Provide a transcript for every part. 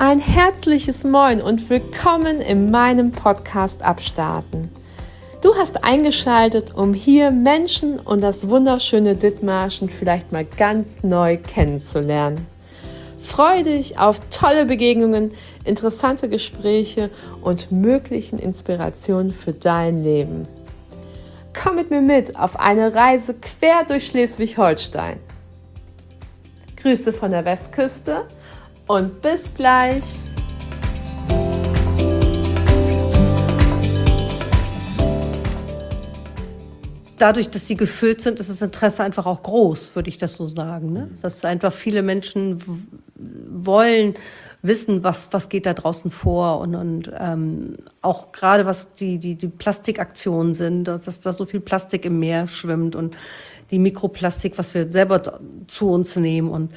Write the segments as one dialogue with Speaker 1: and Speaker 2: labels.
Speaker 1: Ein herzliches Moin und willkommen in meinem Podcast Abstarten. Du hast eingeschaltet, um hier Menschen und das wunderschöne Dithmarschen vielleicht mal ganz neu kennenzulernen. Freue dich auf tolle Begegnungen, interessante Gespräche und möglichen Inspirationen für dein Leben. Komm mit mir mit auf eine Reise quer durch Schleswig-Holstein. Grüße von der Westküste und bis gleich.
Speaker 2: Dadurch, dass sie gefüllt sind, ist das Interesse einfach auch groß, würde ich das so sagen. Ne? Dass einfach viele Menschen wollen wissen, was geht da draußen vor und auch gerade was die Plastikaktionen sind, dass da so viel Plastik im Meer schwimmt und die Mikroplastik, was wir selber zu uns nehmen und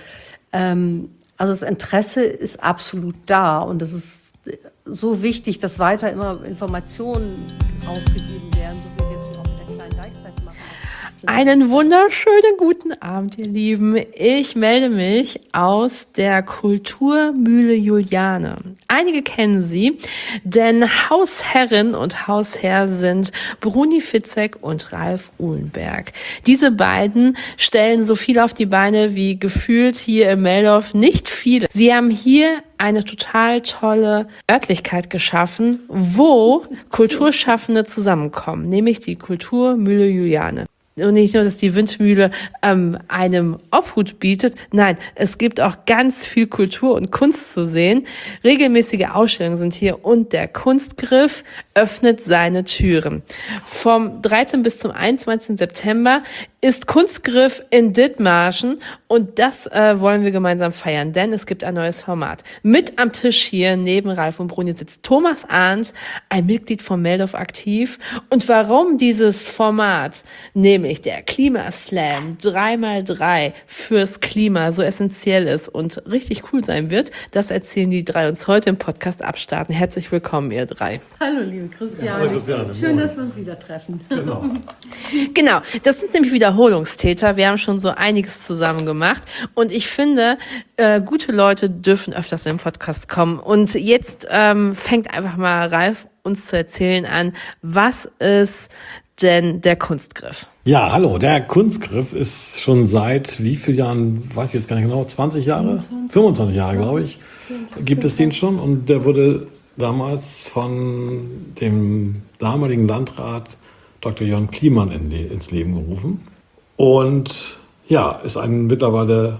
Speaker 2: also das Interesse ist absolut da und es ist so wichtig, dass weiter immer Informationen rausgegeben werden, so wie wir es auch mit der kleinen Deichzeit machen.
Speaker 1: Einen wunderschönen guten Abend, ihr Lieben. Ich melde mich aus der Kulturmühle Juliane. Einige kennen sie, denn Hausherrin und Hausherr sind Bruni Fitzek und Ralf Uhlenberg. Diese beiden stellen so viel auf die Beine wie gefühlt hier im Meldorf nicht viele. Sie haben hier eine total tolle Örtlichkeit geschaffen, wo Kulturschaffende zusammenkommen, nämlich die Kulturmühle Juliane. Und nicht nur, dass die Windmühle einem Obhut bietet, nein, es gibt auch ganz viel Kultur und Kunst zu sehen. Regelmäßige Ausstellungen sind hier und der Kunstgriff öffnet seine Türen. Vom 13. bis zum 21. September ist Kunstgriff in Dithmarschen und das wollen wir gemeinsam feiern, denn es gibt ein neues Format. Mit am Tisch hier neben Ralf und Bruni sitzt Thomas Arndt, ein Mitglied von Meldorf aktiv. Und warum dieses Format, nämlich der Klimaslam 3x3 fürs Klima so essentiell ist und richtig cool sein wird, das erzählen die drei uns heute im Podcast Abstarten. Herzlich willkommen, ihr drei.
Speaker 2: Hallo, liebe Christiane.
Speaker 3: Ja, hallo, Christiane.
Speaker 2: Schön, dass wir uns wieder treffen.
Speaker 1: Genau, das sind nämlich Wiederholungstäter. Wir haben schon so einiges zusammen gemacht und ich finde, gute Leute dürfen öfters in den Podcast kommen. Und jetzt fängt einfach mal Ralf uns zu erzählen an, was ist denn der Kunstgriff?
Speaker 3: Ja, hallo, der Kunstgriff ist schon seit wie vielen Jahren, weiß ich jetzt gar nicht genau, 20 Jahre? 25 Jahre, glaube ich, gibt es den schon. Und der wurde damals von dem damaligen Landrat Dr. Jörn Kliemann ins Leben gerufen. Und ja, ist ein mittlerweile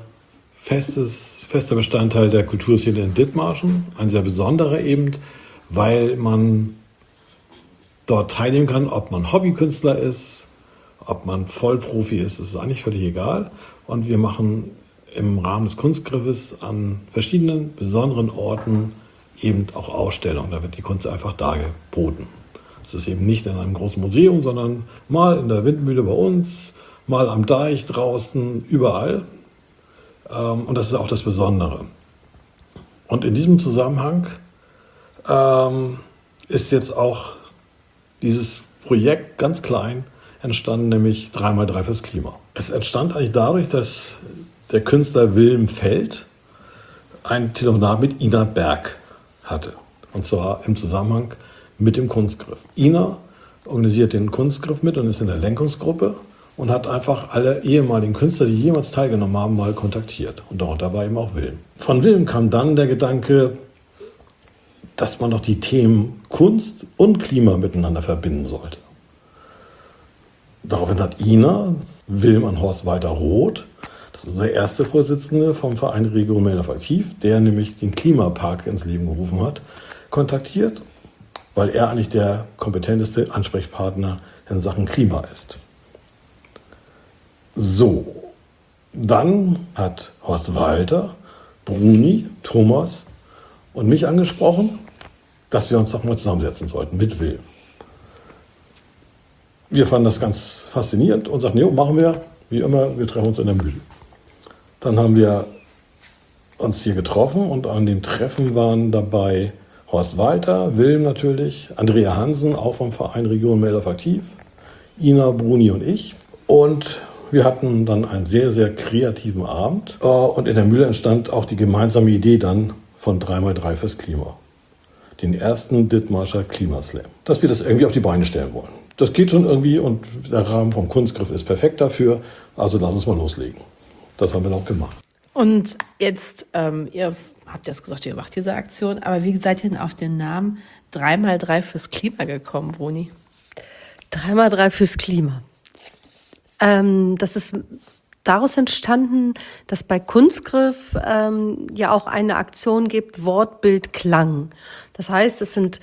Speaker 3: fester Bestandteil der Kulturszene in Dithmarschen. Ein sehr besonderer eben, weil man dort teilnehmen kann, ob man Hobbykünstler ist, ob man Vollprofi ist, das ist eigentlich völlig egal. Und wir machen im Rahmen des Kunstgriffes an verschiedenen besonderen Orten eben auch Ausstellungen. Da wird die Kunst einfach dargeboten. Es ist eben nicht in einem großen Museum, sondern mal in der Windmühle bei uns, mal am Deich draußen, überall. Und das ist auch das Besondere. Und in diesem Zusammenhang ist jetzt auch dieses Projekt ganz klein entstanden, nämlich 3x3 fürs Klima. Es entstand eigentlich dadurch, dass der Künstler Wilhelm Feld ein Telefonat mit Ina Berg hatte. Und zwar im Zusammenhang mit dem Kunstgriff. Ina organisiert den Kunstgriff mit und ist in der Lenkungsgruppe und hat einfach alle ehemaligen Künstler, die jemals teilgenommen haben, mal kontaktiert. Und darunter war eben auch Wilhelm. Von Wilhelm kam dann der Gedanke, dass man doch die Themen Kunst und Klima miteinander verbinden sollte. Daraufhin hat Ina Wilhelm an Horst Walter Roth, das ist unser erster Vorsitzende vom Verein Region Meldorf aktiv, der nämlich den Klimapark ins Leben gerufen hat, kontaktiert, weil er eigentlich der kompetenteste Ansprechpartner in Sachen Klima ist. So, dann hat Horst Walter, Bruni, Thomas und mich angesprochen, dass wir uns doch mal zusammensetzen sollten mit Wilhelm. Wir fanden das ganz faszinierend und sagten, jo, machen wir, wie immer, wir treffen uns in der Mühle. Dann haben wir uns hier getroffen und an dem Treffen waren dabei Horst Walter, Wilhelm natürlich, Andrea Hansen, auch vom Verein Region Meldorf aktiv, Ina, Bruni und ich. Und wir hatten dann einen sehr, sehr kreativen Abend. Und in der Mühle entstand auch die gemeinsame Idee dann von 3x3 fürs Klima. Den ersten Dithmarscher Klimaslam. Dass wir das irgendwie auf die Beine stellen wollen. Das geht schon irgendwie und der Rahmen vom Kunstgriff ist perfekt dafür. Also lass uns mal loslegen. Das haben wir noch gemacht.
Speaker 1: Und jetzt, ihr habt jetzt gesagt, ihr macht diese Aktion, aber wie seid ihr denn auf den Namen 3x3 fürs Klima gekommen, Bruni?
Speaker 2: 3x3 fürs Klima. Das ist daraus entstanden, dass bei Kunstgriff ja auch eine Aktion gibt, Wort, Bild, Klang. Das heißt, es sind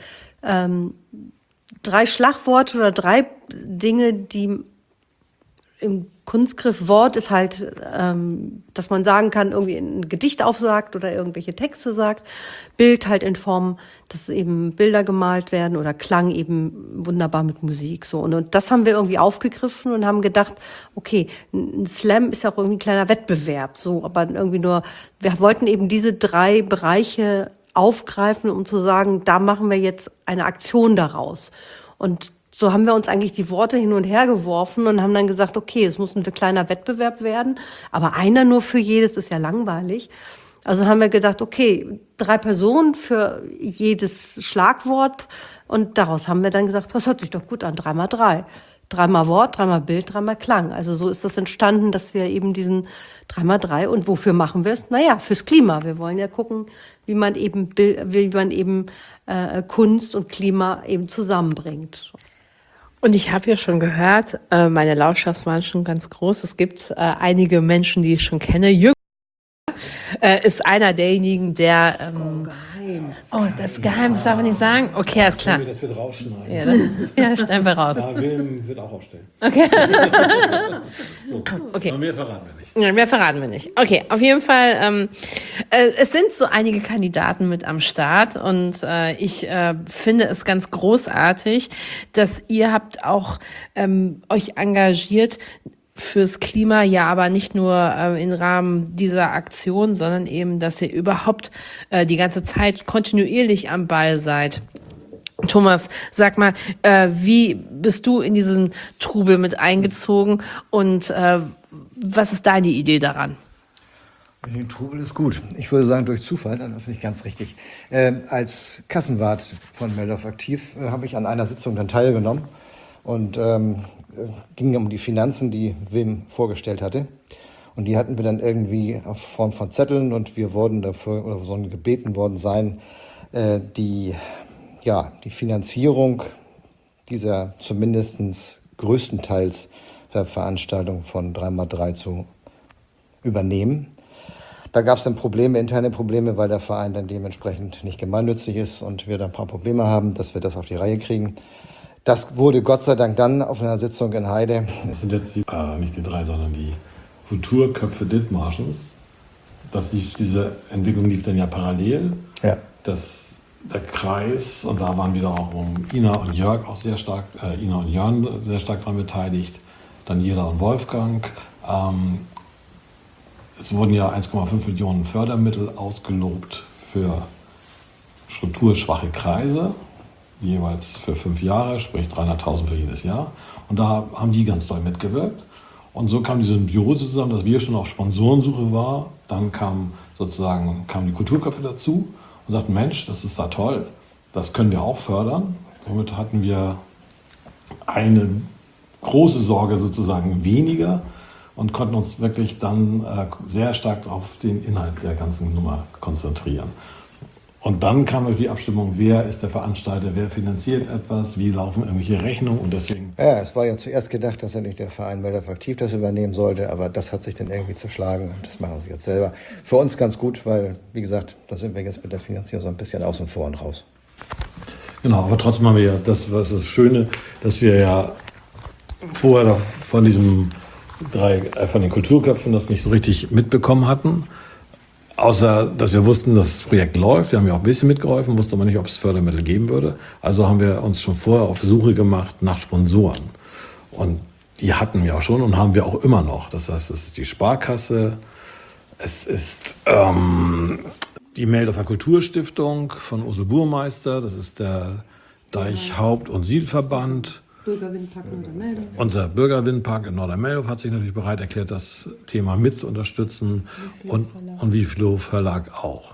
Speaker 2: 3 Schlagworte oder 3 Dinge, die im Kunstgriff, Wort ist halt, dass man sagen kann, irgendwie ein Gedicht aufsagt oder irgendwelche Texte sagt. Bild halt in Form, dass eben Bilder gemalt werden oder Klang eben wunderbar mit Musik. So. Und das haben wir irgendwie aufgegriffen und haben gedacht, okay, ein Slam ist ja auch irgendwie ein kleiner Wettbewerb, so, aber irgendwie nur, wir wollten eben diese 3 Bereiche aufgreifen, um zu sagen, da machen wir jetzt eine Aktion daraus. Und so haben wir uns eigentlich die Worte hin und her geworfen und haben dann gesagt, okay, es muss ein kleiner Wettbewerb werden, aber einer nur für jedes ist ja langweilig. Also haben wir gedacht, okay, 3 Personen für jedes Schlagwort und daraus haben wir dann gesagt, das hört sich doch gut an, 3x3. 3x Wort, 3x Bild, 3x Klang. Also so ist das entstanden, dass wir eben diesen 3x3 und wofür machen wir es? Naja, fürs Klima. Wir wollen ja gucken, wie man eben Kunst und Klima eben zusammenbringt.
Speaker 1: Und ich habe ja schon gehört, meine Lauscher waren schon ganz groß. Es gibt einige Menschen, die ich schon kenne. Jürgen ist einer derjenigen, der...
Speaker 2: Geheim.
Speaker 1: Oh, das ist geheim, das darf man nicht sagen? Okay, alles klar.
Speaker 3: Das wird rausschneiden.
Speaker 1: Ja, schneiden wir raus.
Speaker 3: Ja, Wilm wird auch aufstellen.
Speaker 1: Okay.
Speaker 3: So.
Speaker 1: Okay.
Speaker 3: Aber mehr verraten wir nicht.
Speaker 1: Ja, mehr verraten wir nicht. Okay, auf jeden Fall, es sind so einige Kandidaten mit am Start und ich finde es ganz großartig, dass ihr habt auch euch engagiert fürs Klima, ja, aber nicht nur im Rahmen dieser Aktion, sondern eben, dass ihr überhaupt die ganze Zeit kontinuierlich am Ball seid. Thomas, sag mal, wie bist du in diesen Trubel mit eingezogen und was ist deine Idee daran?
Speaker 4: Den Trubel ist gut. Ich würde sagen, durch Zufall, das ist nicht ganz richtig. Als Kassenwart von Meldorf aktiv habe ich an einer Sitzung dann teilgenommen und ging um die Finanzen, die Wim vorgestellt hatte. Und die hatten wir dann irgendwie auf Form von Zetteln und wir wurden dafür oder sollen gebeten worden sein, die Finanzierung dieser zumindest größtenteils Veranstaltung von 3x3 zu übernehmen. Da gab es dann interne Probleme, weil der Verein dann dementsprechend nicht gemeinnützig ist und wir da ein paar Probleme haben, dass wir das auf die Reihe kriegen. Das wurde Gott sei Dank dann auf einer Sitzung in Heide.
Speaker 3: Das sind jetzt nicht die 3, sondern die Kulturköpfe Dithmarschens. Diese Entwicklung lief dann ja parallel.
Speaker 4: Ja.
Speaker 3: Der Kreis, und da waren wiederum Ina und Jörg auch sehr stark, Ina und Jörn sehr stark daran beteiligt, Daniela und Wolfgang. Es wurden ja 1,5 Millionen Fördermittel ausgelobt für strukturschwache Kreise, jeweils für 5 Jahre, sprich 300.000 für jedes Jahr. Und da haben die ganz doll mitgewirkt. Und so kam die Symbiose zusammen, dass wir schon auf Sponsorensuche waren. Dann kamen die Kulturköpfe dazu und sagten, Mensch, das ist da toll, das können wir auch fördern. Somit hatten wir eine große Sorge sozusagen weniger und konnten uns wirklich dann sehr stark auf den Inhalt der ganzen Nummer konzentrieren. Und dann kam die Abstimmung, wer ist der Veranstalter, wer finanziert etwas, wie laufen irgendwelche Rechnungen und deswegen...
Speaker 4: Ja, es war ja zuerst gedacht, dass nicht der Verein Meldorf aktiv das übernehmen sollte, aber das hat sich dann irgendwie zerschlagen und das machen sie jetzt selber. Für uns ganz gut, weil, wie gesagt, da sind wir jetzt mit der Finanzierung so ein bisschen außen vor und raus.
Speaker 3: Genau, aber trotzdem haben wir ja, das war das Schöne, dass wir ja vorher von den Kulturköpfen das nicht so richtig mitbekommen hatten. Außer, dass wir wussten, dass das Projekt läuft. Wir haben ja auch ein bisschen mitgeholfen, wussten aber nicht, ob es Fördermittel geben würde. Also haben wir uns schon vorher auf Suche gemacht nach Sponsoren. Und die hatten wir auch schon und haben wir auch immer noch. Das heißt, es ist die Sparkasse, es ist die Meldorfer Kulturstiftung von Ursel Burmeister, das ist der Deich-Haupt- und Siedelverband.
Speaker 2: Bürgerwindpark Norddermeldorf.
Speaker 3: Unser Bürgerwindpark in Norddermeldorf hat sich natürlich bereit erklärt, das Thema mit zu unterstützen und Wiflo Verlag auch.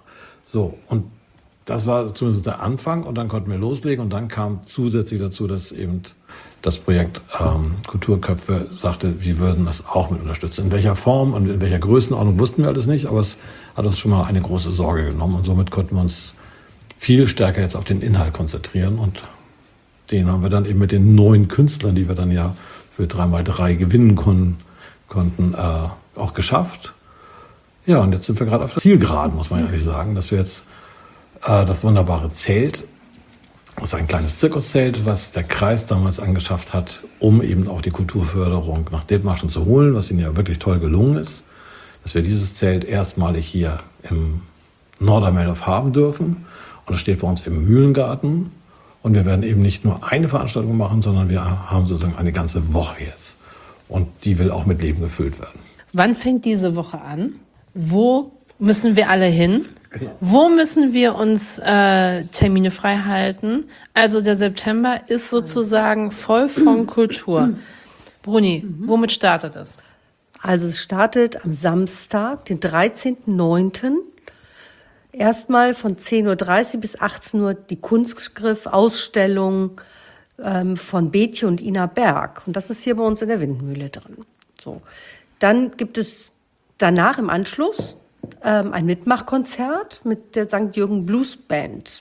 Speaker 3: So, und das war zumindest der Anfang und dann konnten wir loslegen und dann kam zusätzlich dazu, dass eben das Projekt Kulturköpfe sagte, wir würden das auch mit unterstützen. In welcher Form und in welcher Größenordnung wussten wir alles nicht, aber es hat uns schon mal eine große Sorge genommen und somit konnten wir uns viel stärker jetzt auf den Inhalt konzentrieren und den haben wir dann eben mit den neuen Künstlern, die wir dann ja für 3x3 gewinnen konnten, auch geschafft. Ja, und jetzt sind wir gerade auf der Zielgeraden, muss man ehrlich sagen, dass wir jetzt das wunderbare Zelt, das ist ein kleines Zirkuszelt, was der Kreis damals angeschafft hat, um eben auch die Kulturförderung nach Dithmarschen zu holen, was ihnen ja wirklich toll gelungen ist, dass wir dieses Zelt erstmalig hier im Nordermeldorf haben dürfen. Und es steht bei uns im Mühlengarten. Und wir werden eben nicht nur eine Veranstaltung machen, sondern wir haben sozusagen eine ganze Woche jetzt. Und die will auch mit Leben gefüllt werden.
Speaker 1: Wann fängt diese Woche an? Wo müssen wir alle hin? Wo müssen wir uns Termine frei halten? Also der September ist sozusagen voll von Kultur. Bruni, womit startet es?
Speaker 2: Also es startet am Samstag, den 13.09. Erstmal von 10.30 Uhr bis 18 Uhr die Kunstgriff-Ausstellung von Betje und Ina Berg. Und das ist hier bei uns in der Windmühle drin. So. Dann gibt es danach im Anschluss ein Mitmachkonzert mit der St. Jürgen Blues Band.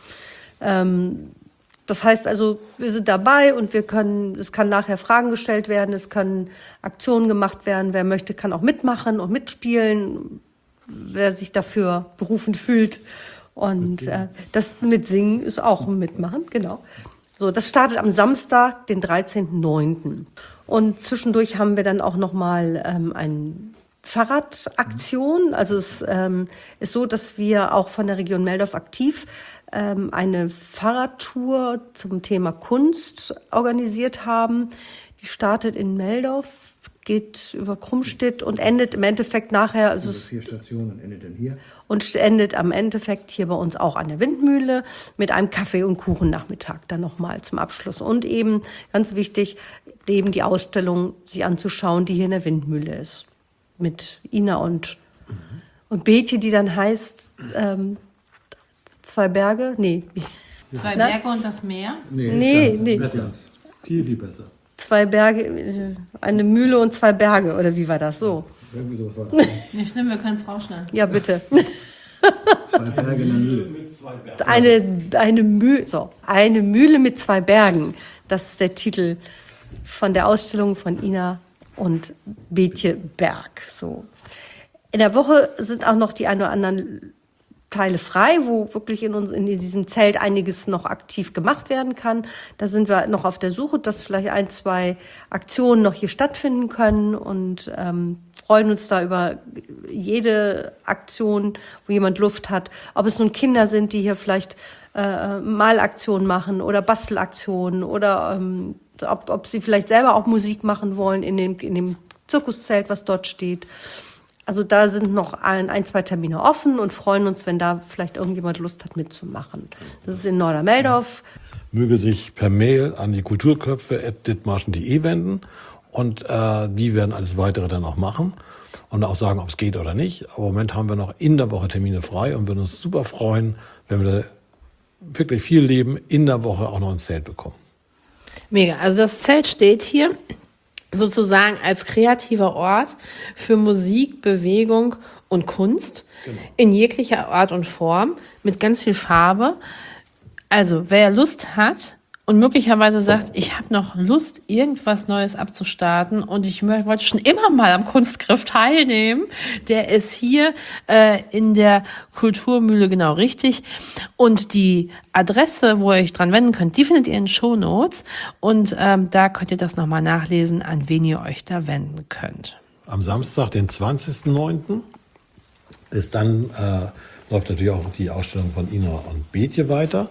Speaker 2: Das heißt also, wir sind dabei und es kann nachher Fragen gestellt werden, es können Aktionen gemacht werden. Wer möchte, kann auch mitmachen und mitspielen, wer sich dafür berufen fühlt. Und das mit Singen ist auch ein Mitmachen, genau. So, das startet am Samstag, den 13.09. Und zwischendurch haben wir dann auch nochmal eine Fahrradaktion. Also es ist so, dass wir auch von der Region Meldorf aktiv eine Fahrradtour zum Thema Kunst organisiert haben. Die startet in Meldorf, geht über Krummstedt und endet im Endeffekt nachher. Also
Speaker 4: 4 Stationen und endet dann hier.
Speaker 2: Und endet am Endeffekt hier bei uns auch an der Windmühle mit einem Kaffee- und Kuchennachmittag dann nochmal zum Abschluss. Und eben, ganz wichtig, eben die Ausstellung sich anzuschauen, die hier in der Windmühle ist. Mit Ina und Betje, die dann heißt, 2 Berge? Nee.
Speaker 1: 2 Berge und das Meer?
Speaker 2: Nee.
Speaker 3: Besser. Viel, viel besser.
Speaker 2: 2 Berge, eine Mühle und 2 Berge, oder wie war das so?
Speaker 4: Irgendwie sowas war das.
Speaker 1: Nicht schlimm, wir können es rausschneiden.
Speaker 2: Ja, bitte.
Speaker 4: 2 Berge in der Mühle.
Speaker 2: Eine Mühle mit 2 Bergen. Das ist der Titel von der Ausstellung von Ina und Betje Berg. So. In der Woche sind auch noch die ein oder anderen Teile frei, wo wirklich in diesem Zelt einiges noch aktiv gemacht werden kann. Da sind wir noch auf der Suche, dass vielleicht 1, 2 Aktionen noch hier stattfinden können und freuen uns da über jede Aktion, wo jemand Luft hat. Ob es nun Kinder sind, die hier vielleicht Malaktionen machen oder Bastelaktionen oder ob sie vielleicht selber auch Musik machen wollen in dem Zirkuszelt, was dort steht. Also da sind noch 1, 2 Termine offen und freuen uns, wenn da vielleicht irgendjemand Lust hat, mitzumachen. Das ist in Nordermeldorf.
Speaker 3: Möge sich per Mail an die kulturköpfe@dithmarschen.de wenden und die werden alles Weitere dann auch machen und auch sagen, ob es geht oder nicht. Aber im Moment haben wir noch in der Woche Termine frei und würden uns super freuen, wenn wir wirklich viel Leben in der Woche auch noch ins Zelt bekommen.
Speaker 1: Mega. Also das Zelt steht hier sozusagen als kreativer Ort für Musik, Bewegung und Kunst in jeglicher Art und Form mit ganz viel Farbe. Also wer Lust hat und möglicherweise sagt, ich habe noch Lust, irgendwas Neues abzustarten und ich wollte schon immer mal am Kunstgriff teilnehmen, der ist hier in der Kulturmühle genau richtig. Und die Adresse, wo ihr euch dran wenden könnt, die findet ihr in den Shownotes und da könnt ihr das nochmal nachlesen, an wen ihr euch da wenden könnt.
Speaker 3: Am Samstag, den 20.09. ist dann, läuft natürlich auch die Ausstellung von Ina und Betje weiter.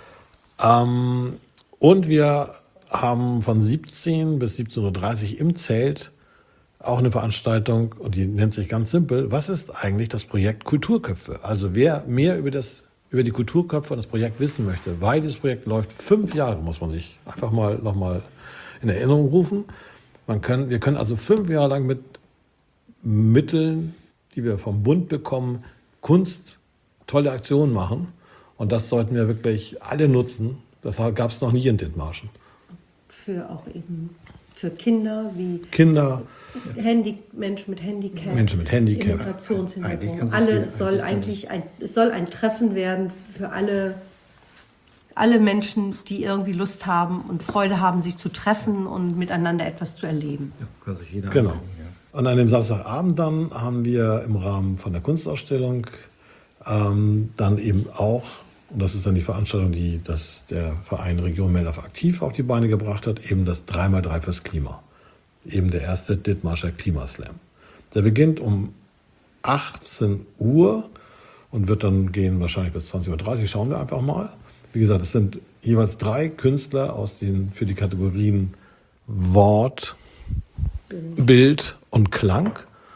Speaker 3: Und wir haben von 17 bis 17.30 Uhr im Zelt auch eine Veranstaltung, und die nennt sich ganz simpel, was ist eigentlich das Projekt Kulturköpfe? Also wer mehr über die Kulturköpfe und das Projekt wissen möchte, weil dieses Projekt läuft 5 Jahre, muss man sich einfach mal nochmal in Erinnerung rufen. Wir können also 5 Jahre lang mit Mitteln, die wir vom Bund bekommen, Kunst tolle Aktionen machen. Und das sollten wir wirklich alle nutzen. Das gab es noch nie in Dithmarschen.
Speaker 2: Für auch eben für Kinder wie
Speaker 3: Kinder,
Speaker 2: Menschen mit Handicap,
Speaker 4: Eigentlich kann
Speaker 2: Migrationshintergrund.
Speaker 4: sich
Speaker 2: Es soll ein Treffen werden für alle Menschen, die irgendwie Lust haben und Freude haben, sich zu treffen und miteinander etwas zu erleben.
Speaker 4: Ja, kann sich jeder
Speaker 3: Genau.
Speaker 4: anmelden, ja.
Speaker 3: Und an dem Samstagabend dann haben wir im Rahmen von der Kunstausstellung dann eben auch, und das ist dann die Veranstaltung, die der Verein Region Meldorf aktiv auf die Beine gebracht hat, eben das 3x3 fürs Klima. Eben der erste Dithmarscher Klimaslam. Der beginnt um 18 Uhr und wird dann gehen wahrscheinlich bis 20:30 Uhr. Schauen wir einfach mal. Wie gesagt, es sind jeweils 3 Künstler für die Kategorien Wort, Bild und Klang.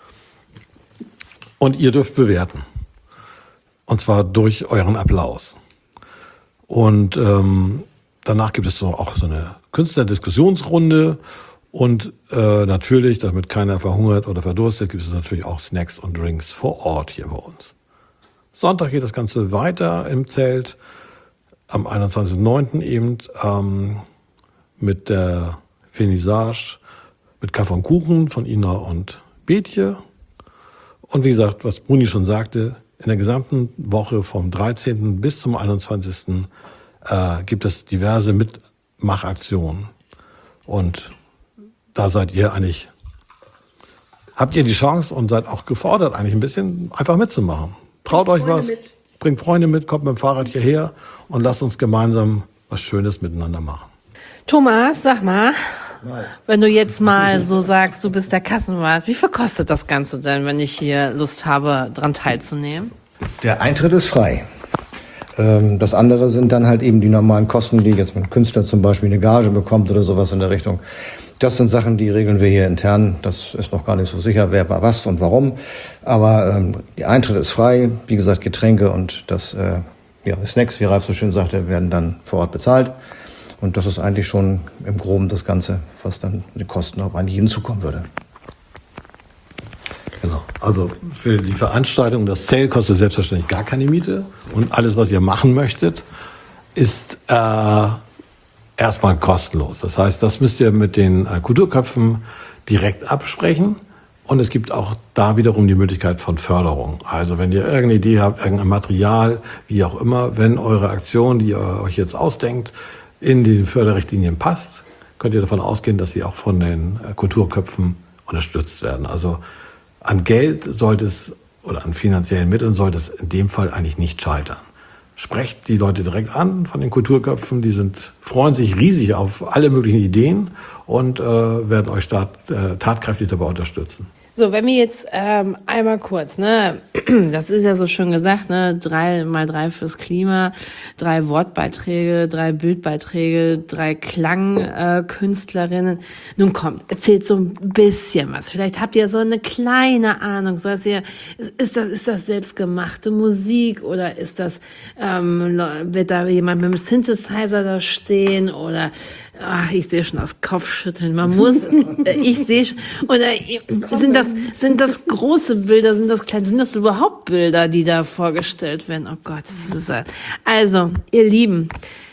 Speaker 3: Und ihr dürft bewerten. Und zwar durch euren Applaus. Und danach gibt es auch so eine Künstlerdiskussionsrunde. Und natürlich, damit keiner verhungert oder verdurstet, gibt es natürlich auch Snacks und Drinks vor Ort hier bei uns. Sonntag geht das Ganze weiter im Zelt. Am 21.09. eben mit der Vernissage mit Kaffee und Kuchen von Ina und Betje. Und wie gesagt, was Bruni schon sagte, in der gesamten Woche vom 13. bis zum 21. Gibt es diverse Mitmachaktionen. Und da habt ihr die Chance und seid auch gefordert, eigentlich ein bisschen einfach mitzumachen. Traut euch was, bringt Freunde mit, kommt mit dem Fahrrad hierher und lasst uns gemeinsam was Schönes miteinander machen.
Speaker 1: Thomas, sag mal, wenn du jetzt mal so sagst, du bist der Kassenwart, wie viel kostet das Ganze denn, wenn ich hier Lust habe, dran teilzunehmen?
Speaker 4: Der Eintritt ist frei. Das andere sind dann halt eben die normalen Kosten, die jetzt ein Künstler zum Beispiel eine Gage bekommt oder sowas in der Richtung. Das sind Sachen, die regeln wir hier intern. Das ist noch gar nicht so sicher, wer was und warum. Aber der Eintritt ist frei. Wie gesagt, Getränke und Snacks, wie Ralf so schön sagte, werden dann vor Ort bezahlt. Und das ist eigentlich schon im Groben das Ganze, was dann die Kosten auf einen jeden zukommen würde.
Speaker 3: Genau. Also für die Veranstaltung, das Zelt kostet selbstverständlich gar keine Miete. Und alles, was ihr machen möchtet, ist erstmal kostenlos. Das heißt, das müsst ihr mit den Kulturköpfen direkt absprechen. Und es gibt auch da wiederum die Möglichkeit von Förderung. Also wenn ihr irgendeine Idee habt, irgendein Material, wie auch immer, wenn eure Aktion, die ihr euch jetzt ausdenkt, in die Förderrichtlinien passt, könnt ihr davon ausgehen, dass sie auch von den Kulturköpfen unterstützt werden. Also an Geld sollte es oder an finanziellen Mitteln sollte es in dem Fall eigentlich nicht scheitern. Sprecht die Leute direkt an von den Kulturköpfen, freuen sich riesig auf alle möglichen Ideen und werden euch tatkräftig dabei unterstützen.
Speaker 1: So, wenn wir jetzt einmal kurz, ne, das ist ja so schön gesagt, ne, 3x3 fürs Klima, 3 Wortbeiträge, 3 Bildbeiträge, 3 Klangkünstlerinnen. Nun kommt, erzählt so ein bisschen was. Vielleicht habt ihr so eine kleine Ahnung. So, ist das selbstgemachte Musik oder ist das, wird da jemand mit dem Synthesizer da stehen oder, ich sehe schon das Kopfschütteln. Man muss, ich sehe schon, oder sind das große Bilder, sind das kleine, sind das überhaupt Bilder, die da vorgestellt werden? Oh Gott, das ist also, ihr Lieben,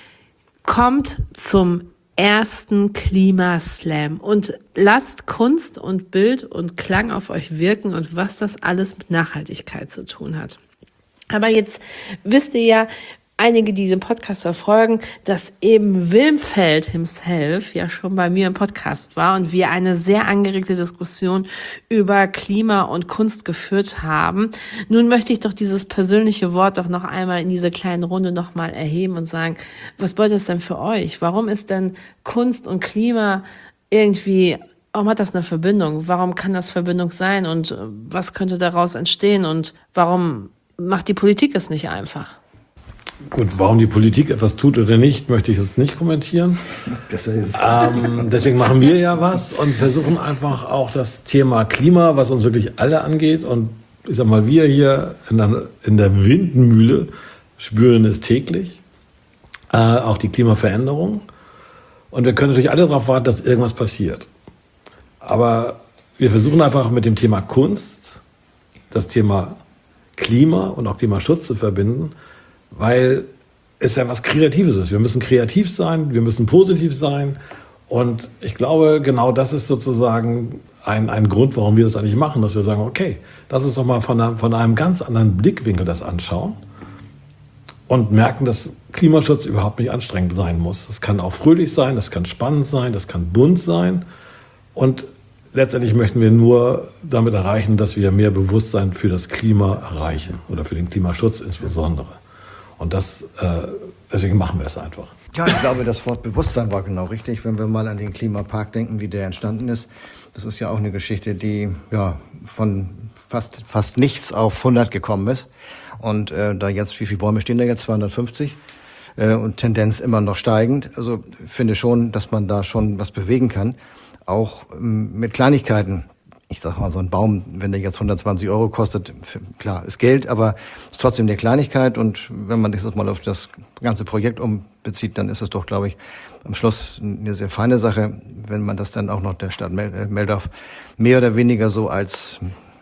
Speaker 1: kommt zum ersten Klimaslam und lasst Kunst und Bild und Klang auf euch wirken und was das alles mit Nachhaltigkeit zu tun hat. Aber jetzt wisst ihr ja, einige, die diesen Podcast verfolgen, dass eben Wilmfeld himself ja schon bei mir im Podcast war und wir eine sehr angeregte Diskussion über Klima und Kunst geführt haben. Nun möchte ich doch dieses persönliche Wort doch noch einmal in dieser kleinen Runde noch mal erheben und sagen, was bedeutet das denn für euch? Warum ist denn Kunst und Klima irgendwie, warum hat das eine Verbindung? Warum kann das Verbindung sein und was könnte daraus entstehen und warum macht die Politik es nicht einfach?
Speaker 3: Gut, warum die Politik etwas tut oder nicht, möchte ich jetzt nicht kommentieren. Deswegen machen wir ja was und versuchen einfach auch das Thema Klima, was uns wirklich alle angeht. Und ich sag mal, wir hier in der Windmühle spüren es täglich, auch die Klimaveränderung. Und wir können natürlich alle darauf warten, dass irgendwas passiert. Aber wir versuchen einfach mit dem Thema Kunst, das Thema Klima und auch Klimaschutz zu verbinden, weil es ja was Kreatives ist. Wir müssen kreativ sein, wir müssen positiv sein. Und ich glaube, genau das ist sozusagen ein Grund, warum wir das eigentlich machen, dass wir sagen, okay, lass uns doch mal von einem ganz anderen Blickwinkel das anschauen und merken, dass Klimaschutz überhaupt nicht anstrengend sein muss. Das kann auch fröhlich sein, das kann spannend sein, das kann bunt sein. Und letztendlich möchten wir nur damit erreichen, dass wir mehr Bewusstsein für das Klima erreichen oder für den Klimaschutz insbesondere. Und deswegen machen wir es einfach.
Speaker 4: Ja, ich glaube, das Wort Bewusstsein war genau richtig, wenn wir mal an den Klimapark denken, wie der entstanden ist. Das ist ja auch eine Geschichte, die ja von fast nichts auf 100 gekommen ist. Und da jetzt, wie viele Bäume stehen da jetzt? 250? Und Tendenz immer noch steigend. Also finde schon, dass man da schon was bewegen kann. Auch mit Kleinigkeiten. Ich sag mal, so ein Baum, wenn der jetzt 120 € kostet, klar, ist Geld, aber ist trotzdem eine Kleinigkeit. Und wenn man das mal auf das ganze Projekt umbezieht, dann ist es doch, glaube ich, am Schluss eine sehr feine Sache, wenn man das dann auch noch der Stadt Meldorf mehr oder weniger so als,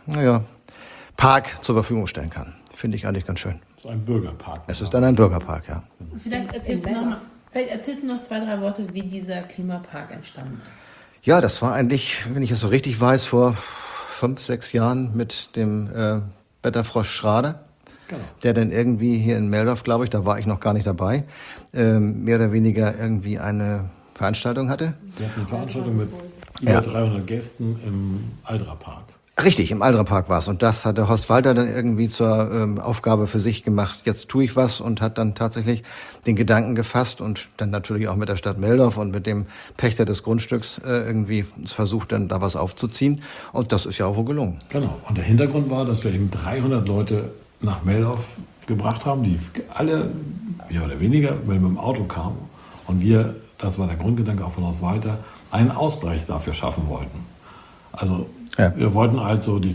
Speaker 4: Park zur Verfügung stellen kann. Finde ich eigentlich ganz schön.
Speaker 3: Es ist ein Bürgerpark.
Speaker 4: Es ist dann ein Bürgerpark, ja.
Speaker 1: Vielleicht erzählst du noch 2, 3 Worte, wie dieser Klimapark entstanden ist.
Speaker 4: Ja, das war eigentlich, wenn ich es so richtig weiß, vor 5, 6 Jahren mit dem Wetterfrosch Schrader, genau, der dann irgendwie hier in Meldorf, glaube ich, da war ich noch gar nicht dabei, mehr oder weniger irgendwie eine Veranstaltung hatte.
Speaker 3: Wir hatten eine Veranstaltung mit über 300 Gästen im Aldra-Park.
Speaker 4: Richtig, im Aldra-Park war es. Und das hat der Horst Walter dann irgendwie zur Aufgabe für sich gemacht. Jetzt tue ich was, und hat dann tatsächlich den Gedanken gefasst und dann natürlich auch mit der Stadt Meldorf und mit dem Pächter des Grundstücks irgendwie versucht, dann da was aufzuziehen. Und das ist ja auch wohl gelungen.
Speaker 3: Genau. Und der Hintergrund war, dass wir eben 300 Leute nach Meldorf gebracht haben, die alle, mehr oder weniger, mit dem Auto kamen. Und wir, das war der Grundgedanke auch von Horst Walter, einen Ausgleich dafür schaffen wollten. Also wir wollten also die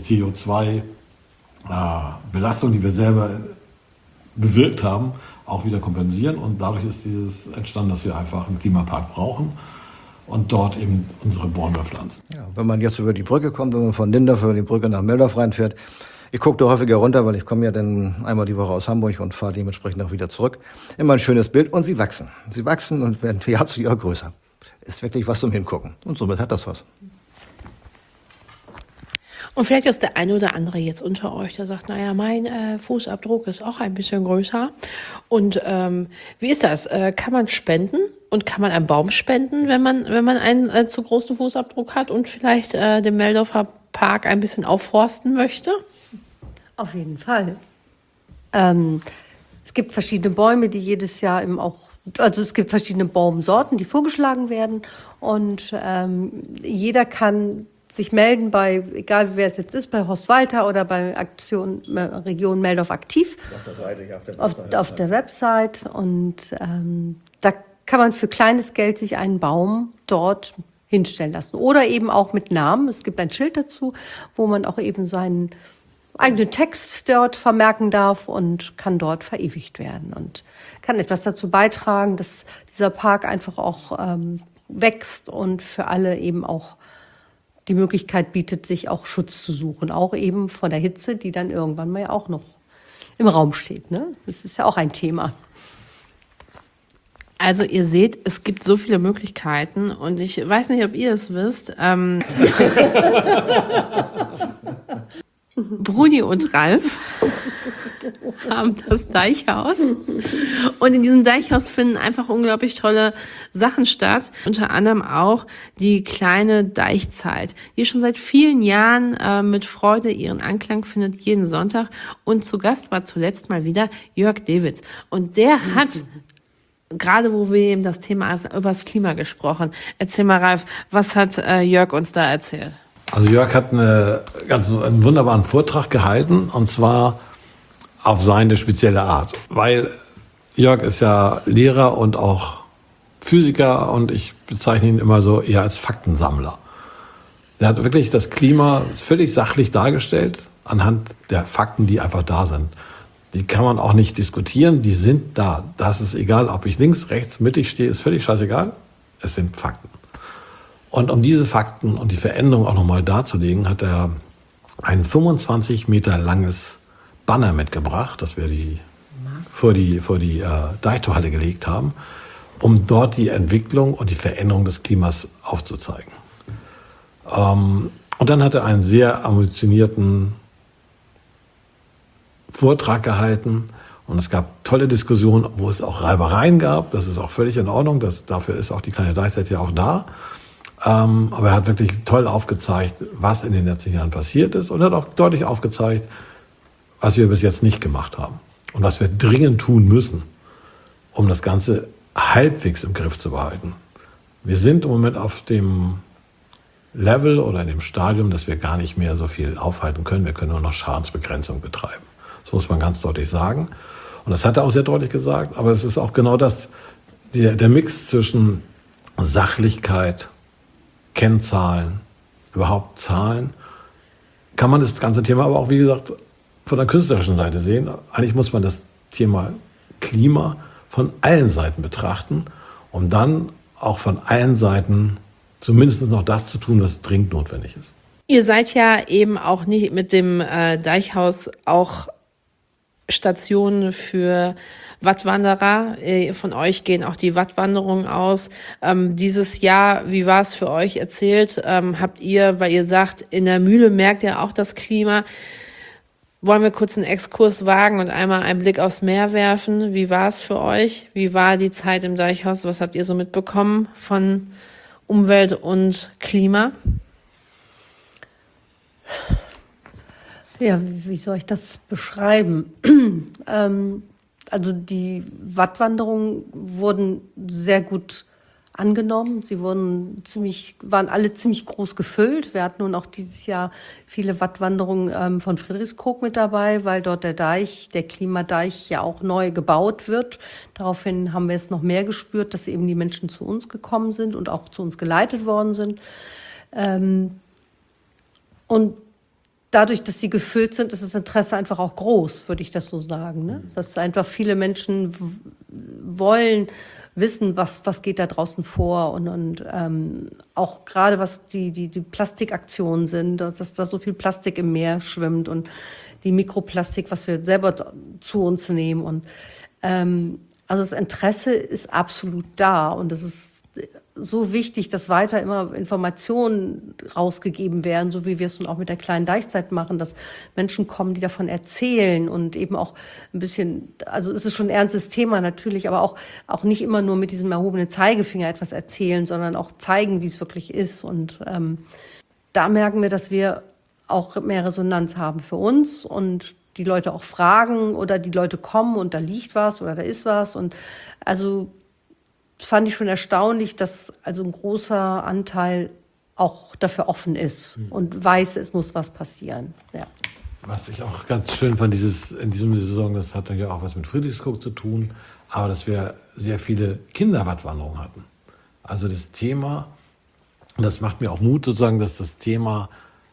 Speaker 3: CO2-Belastung, die wir selber bewirkt haben, auch wieder kompensieren. Und dadurch ist dieses entstanden, dass wir einfach einen Klimapark brauchen und dort eben unsere Bäume pflanzen.
Speaker 4: Ja, wenn man jetzt über die Brücke kommt, wenn man von Lindorf über die Brücke nach Meldorf reinfährt, ich gucke da häufiger runter, weil ich komme ja dann einmal die Woche aus Hamburg und fahre dementsprechend auch wieder zurück. Immer ein schönes Bild, und sie wachsen. Sie wachsen und werden von Jahr zu Jahr größer. Ist wirklich was zum Hingucken. Und somit hat das was.
Speaker 1: Und vielleicht ist der eine oder andere jetzt unter euch, der sagt, naja, mein Fußabdruck ist auch ein bisschen größer. Und wie ist das? Kann man spenden und kann man einen Baum spenden, wenn man einen zu großen Fußabdruck hat und vielleicht den Meldorfer Park ein bisschen aufforsten möchte?
Speaker 2: Auf jeden Fall. Es gibt verschiedene Bäume, die jedes Jahr es gibt verschiedene Baumsorten, die vorgeschlagen werden. Und jeder kann sich melden egal wer es jetzt ist, bei Horst Walter oder bei Aktion Region Meldorf aktiv.
Speaker 4: Auf der Seite, ja,
Speaker 2: auf der Website. Und da kann man für kleines Geld sich einen Baum dort hinstellen lassen. Oder eben auch mit Namen. Es gibt ein Schild dazu, wo man auch eben seinen eigenen Text dort vermerken darf und kann dort verewigt werden und kann etwas dazu beitragen, dass dieser Park einfach auch wächst und für alle eben auch die Möglichkeit bietet, sich auch Schutz zu suchen, auch eben von der Hitze, die dann irgendwann mal ja auch noch im Raum steht. Ne? Das ist ja auch ein Thema.
Speaker 1: Also ihr seht, es gibt so viele Möglichkeiten und ich weiß nicht, ob ihr es wisst. Bruni und Ralf haben das Deichhaus. Und in diesem Deichhaus finden einfach unglaublich tolle Sachen statt. Unter anderem auch die kleine Deichzeit, die schon seit vielen Jahren mit Freude ihren Anklang findet, jeden Sonntag. Und zu Gast war zuletzt mal wieder Jörg Dewitz. Und der hat, gerade wo wir eben das Thema über das Klima gesprochen. Erzähl mal, Ralf, was hat Jörg uns da erzählt?
Speaker 3: Also Jörg hat einen wunderbaren Vortrag gehalten, und zwar auf seine spezielle Art. Weil Jörg ist ja Lehrer und auch Physiker, und ich bezeichne ihn immer so eher als Faktensammler. Der hat wirklich das Klima völlig sachlich dargestellt, anhand der Fakten, die einfach da sind. Die kann man auch nicht diskutieren, die sind da. Das ist egal, ob ich links, rechts, mittig stehe, ist völlig scheißegal. Es sind Fakten. Und um diese Fakten und die Veränderung auch nochmal darzulegen, hat er ein 25 Meter langes Banner mitgebracht, das wir vor die Deichtorhalle gelegt haben, um dort die Entwicklung und die Veränderung des Klimas aufzuzeigen. Und dann hat er einen sehr ambitionierten Vortrag gehalten und es gab tolle Diskussionen, wo es auch Reibereien gab. Das ist auch völlig in Ordnung, dafür ist auch die kleine Deichsel ja auch da. Aber er hat wirklich toll aufgezeigt, was in den letzten Jahren passiert ist und hat auch deutlich aufgezeigt, was wir bis jetzt nicht gemacht haben und was wir dringend tun müssen, um das Ganze halbwegs im Griff zu behalten. Wir sind im Moment auf dem Level oder in dem Stadium, dass wir gar nicht mehr so viel aufhalten können. Wir können nur noch Schadensbegrenzung betreiben. Das muss man ganz deutlich sagen. Und das hat er auch sehr deutlich gesagt. Aber es ist auch genau das, der Mix zwischen Sachlichkeit, Kennzahlen, überhaupt Zahlen. Kann man das ganze Thema aber auch, wie gesagt, von der künstlerischen Seite sehen. Eigentlich muss man das Thema Klima von allen Seiten betrachten, um dann auch von allen Seiten zumindest noch das zu tun, was dringend notwendig ist.
Speaker 1: Ihr seid ja eben auch nicht mit dem Deichhaus auch Station für Wattwanderer. Von euch gehen auch die Wattwanderungen aus. Dieses Jahr, wie war es für euch erzählt? Habt ihr, weil ihr sagt, in der Mühle merkt ihr auch das Klima. Wollen wir kurz einen Exkurs wagen und einmal einen Blick aufs Meer werfen? Wie war es für euch? Wie war die Zeit im Deichhaus? Was habt ihr so mitbekommen von Umwelt und Klima?
Speaker 2: Ja, wie soll ich das beschreiben? Also die Wattwanderungen wurden sehr gut angenommen. Sie waren alle ziemlich groß gefüllt. Wir hatten nun auch dieses Jahr viele Wattwanderungen von Friedrichskoog mit dabei, weil dort der Klimadeich ja auch neu gebaut wird. Daraufhin haben wir es noch mehr gespürt, dass eben die Menschen zu uns gekommen sind und auch zu uns geleitet worden sind. Und dadurch, dass sie gefüllt sind, ist das Interesse einfach auch groß, würde ich das so sagen. Ne? Dass einfach viele Menschen wollen wissen, was geht da draußen vor und auch gerade was die Plastikaktionen sind, dass da so viel Plastik im Meer schwimmt und die Mikroplastik, was wir selber zu uns nehmen. Und also das Interesse ist absolut da und es ist so wichtig, dass weiter immer Informationen rausgegeben werden, so wie wir es nun auch mit der kleinen Deichzeit machen, dass Menschen kommen, die davon erzählen und eben auch ein bisschen, also es ist schon ein ernstes Thema natürlich, aber auch nicht immer nur mit diesem erhobenen Zeigefinger etwas erzählen, sondern auch zeigen, wie es wirklich ist. Und da merken wir, dass wir auch mehr Resonanz haben für uns und die Leute auch fragen oder die Leute kommen und da liegt was oder da ist was. Und also fand ich schon erstaunlich, dass also ein großer Anteil auch dafür offen ist und weiß, es muss was passieren. Ja.
Speaker 3: Was ich auch ganz schön fand, in diesem Saison, das hat ja auch was mit Friedrichskoog zu tun, aber dass wir sehr viele Kinderwattwanderungen hatten. Also das Thema, und das macht mir auch Mut sozusagen, dass das Thema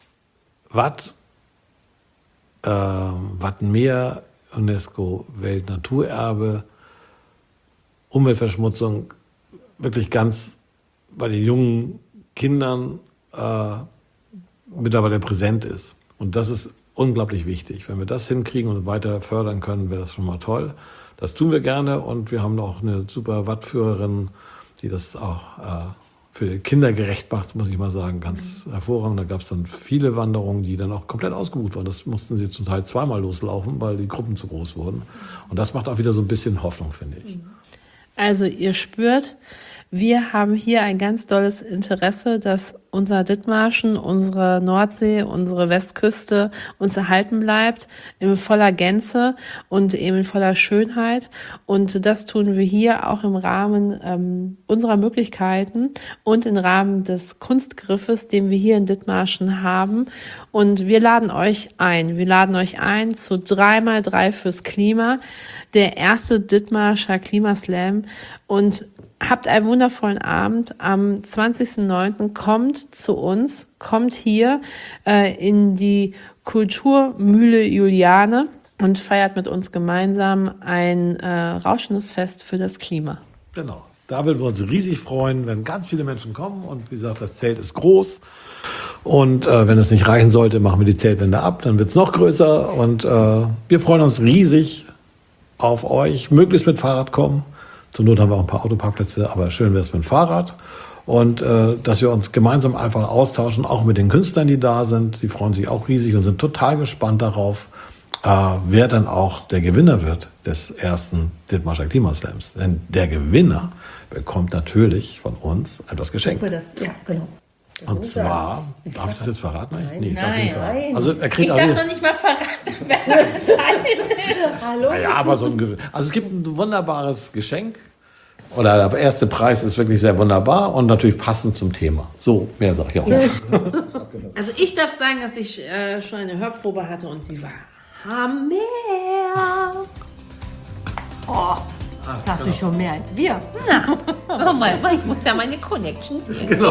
Speaker 3: Wattenmeer, UNESCO Weltnaturerbe, Umweltverschmutzung wirklich ganz bei den jungen Kindern mittlerweile präsent ist. Und das ist unglaublich wichtig. Wenn wir das hinkriegen und weiter fördern können, wäre das schon mal toll. Das tun wir gerne und wir haben auch eine super Wattführerin, die das auch für Kinder gerecht macht, muss ich mal sagen, ganz hervorragend. Da gab es dann viele Wanderungen, die dann auch komplett ausgebucht waren. Das mussten sie zum Teil zweimal loslaufen, weil die Gruppen zu groß wurden. Und das macht auch wieder so ein bisschen Hoffnung, finde ich.
Speaker 1: Also ihr spürt, wir haben hier ein ganz dolles Interesse, dass unser Dithmarschen, unsere Nordsee, unsere Westküste uns erhalten bleibt in voller Gänze und eben in voller Schönheit. Und das tun wir hier auch im Rahmen unserer Möglichkeiten und im Rahmen des Kunstgriffes, den wir hier in Dithmarschen haben. Und wir laden euch ein. Wir laden euch ein zu 3x3 fürs Klima, der erste Dithmarscher Klimaslam. Und habt einen wundervollen Abend. Am 20.09. kommt zu uns, kommt hier in die Kulturmühle Juliane und feiert mit uns gemeinsam ein rauschendes Fest für das Klima.
Speaker 3: Genau. Da würden wir uns riesig freuen, wenn ganz viele Menschen kommen. Und wie gesagt, das Zelt ist groß. Und wenn es nicht reichen sollte, machen wir die Zeltwände ab, dann wird es noch größer. Und wir freuen uns riesig auf euch. Möglichst mit Fahrrad kommen. Zur Not haben wir auch ein paar Autoparkplätze, aber schön wäre es mit dem Fahrrad. Und dass wir uns gemeinsam einfach austauschen, auch mit den Künstlern, die da sind. Die freuen sich auch riesig und sind total gespannt darauf, wer dann auch der Gewinner wird des ersten Dithmarscher Klimaslams. Denn der Gewinner bekommt natürlich von uns etwas geschenkt.
Speaker 2: Ja, genau.
Speaker 3: Und zwar, darf ich das jetzt verraten?
Speaker 2: Nein.
Speaker 3: Nee, ich darf nicht verraten.
Speaker 2: Nein.
Speaker 3: Also er kriegt
Speaker 1: Ich darf noch nicht mal verraten, wer teilnimmt.
Speaker 2: Hallo?
Speaker 3: ja, aber so ein also es gibt ein wunderbares Geschenk. Oder der erste Preis ist wirklich sehr wunderbar und natürlich passend zum Thema. So, mehr sag ich auch nicht.
Speaker 1: Also ich darf sagen, dass ich schon eine Hörprobe hatte und sie war Hammer.
Speaker 2: Oh, das ist schon mehr als wir.
Speaker 1: Oh mal, ich muss ja meine Connections sehen.
Speaker 3: Genau.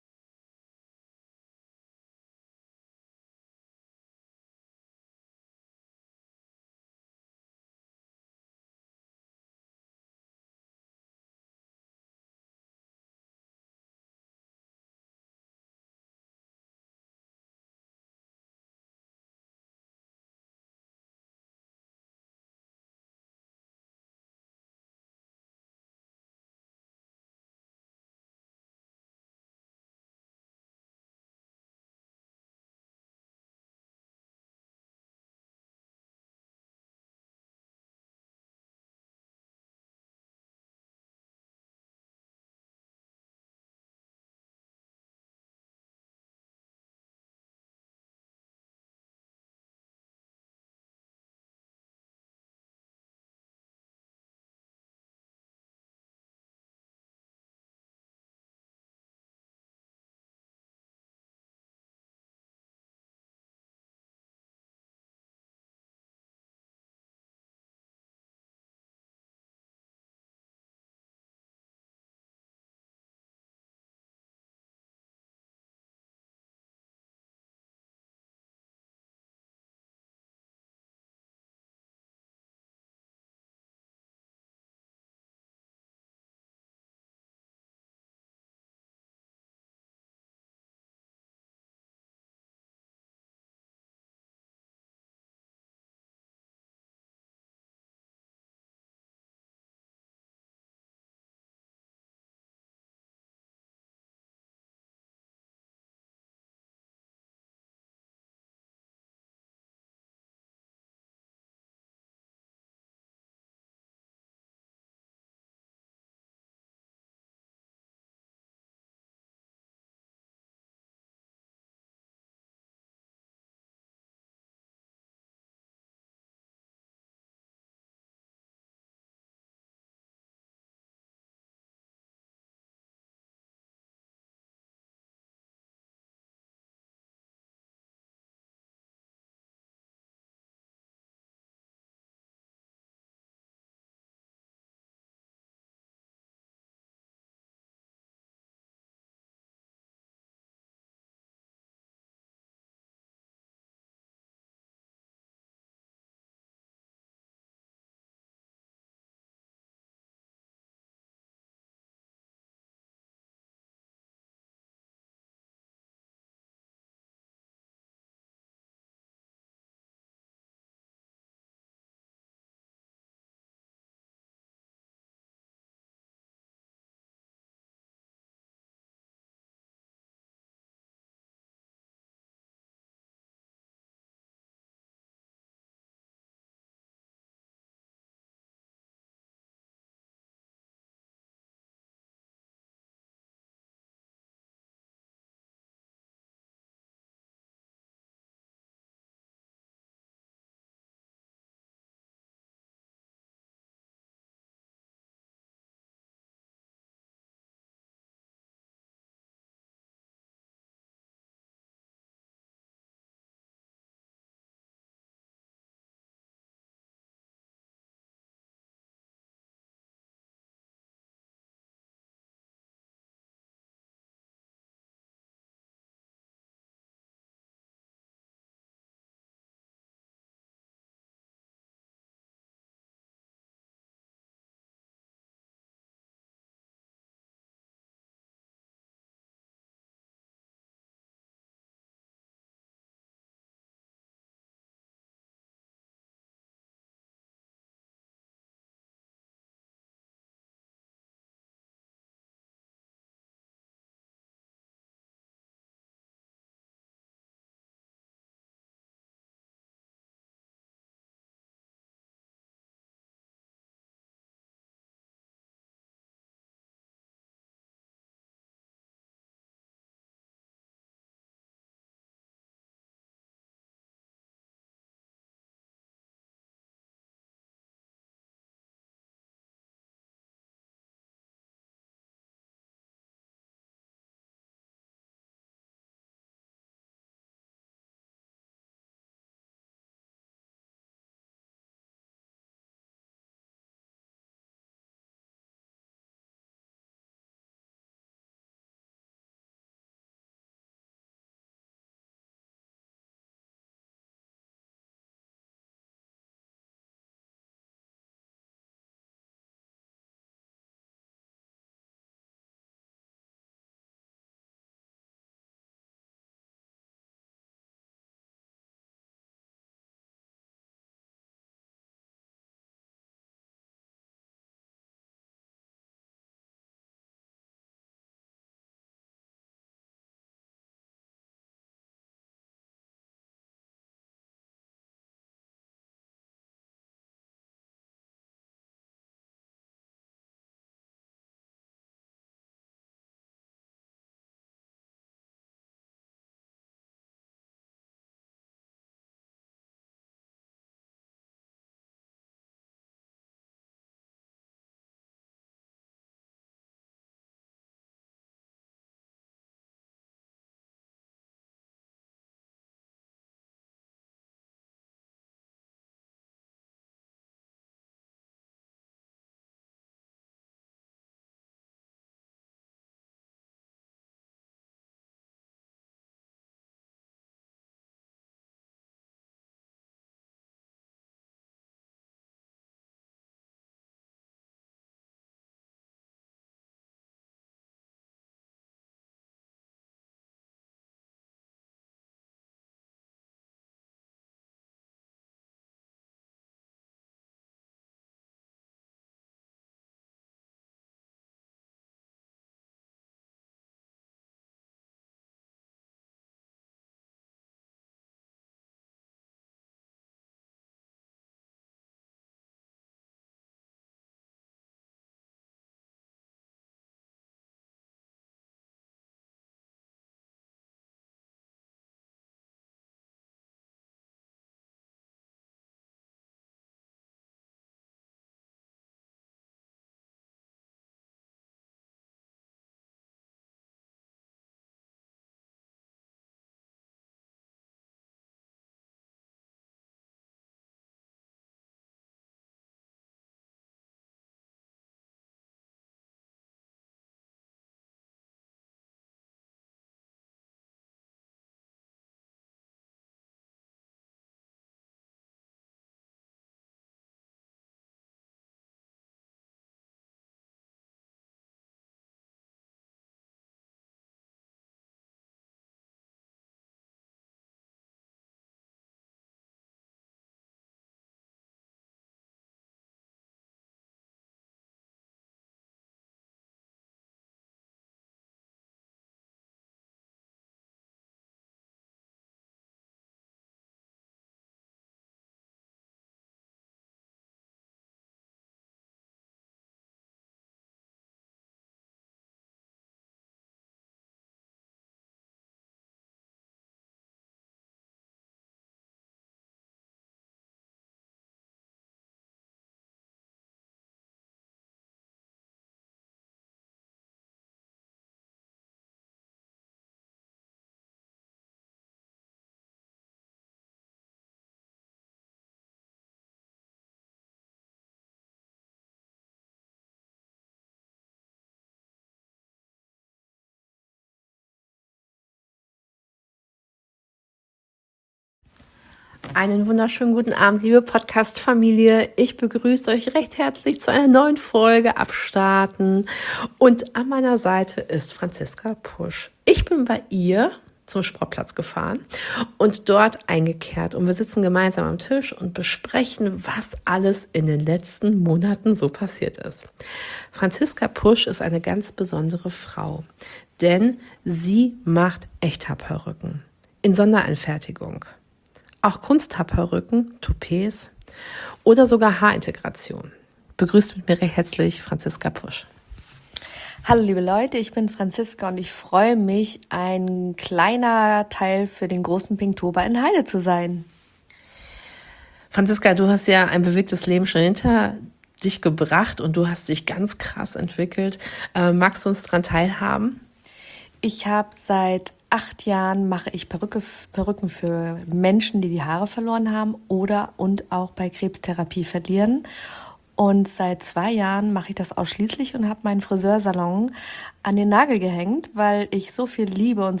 Speaker 1: Einen wunderschönen guten Abend, liebe Podcast-Familie. Ich begrüße euch recht herzlich zu einer neuen Folge Abstarten. Und an meiner Seite ist Franziska Pusch. Ich bin bei ihr zum Sportplatz gefahren und dort eingekehrt. Und wir sitzen gemeinsam am Tisch und besprechen, was alles in den letzten Monaten so passiert ist. Franziska Pusch ist eine ganz besondere Frau, denn sie macht Echthaarperücken in Sondereinfertigung. Auch Kunsthaarperücken, Toupets oder sogar Haarintegration. Begrüßt mit mir recht herzlich Franziska Pusch.
Speaker 5: Hallo liebe Leute, ich bin Franziska und ich freue mich, ein kleiner Teil für den großen Pinktober in Heide zu sein.
Speaker 1: Franziska, du hast ja ein bewegtes Leben schon hinter dich gebracht und du hast dich ganz krass entwickelt. Magst du uns daran teilhaben?
Speaker 5: Ich habe seit 8 Jahren mache ich Perücken für Menschen, die Haare verloren haben und auch bei Krebstherapie verlieren. Und seit 2 Jahren mache ich das ausschließlich und habe meinen Friseursalon an den Nagel gehängt, weil ich so viel liebe und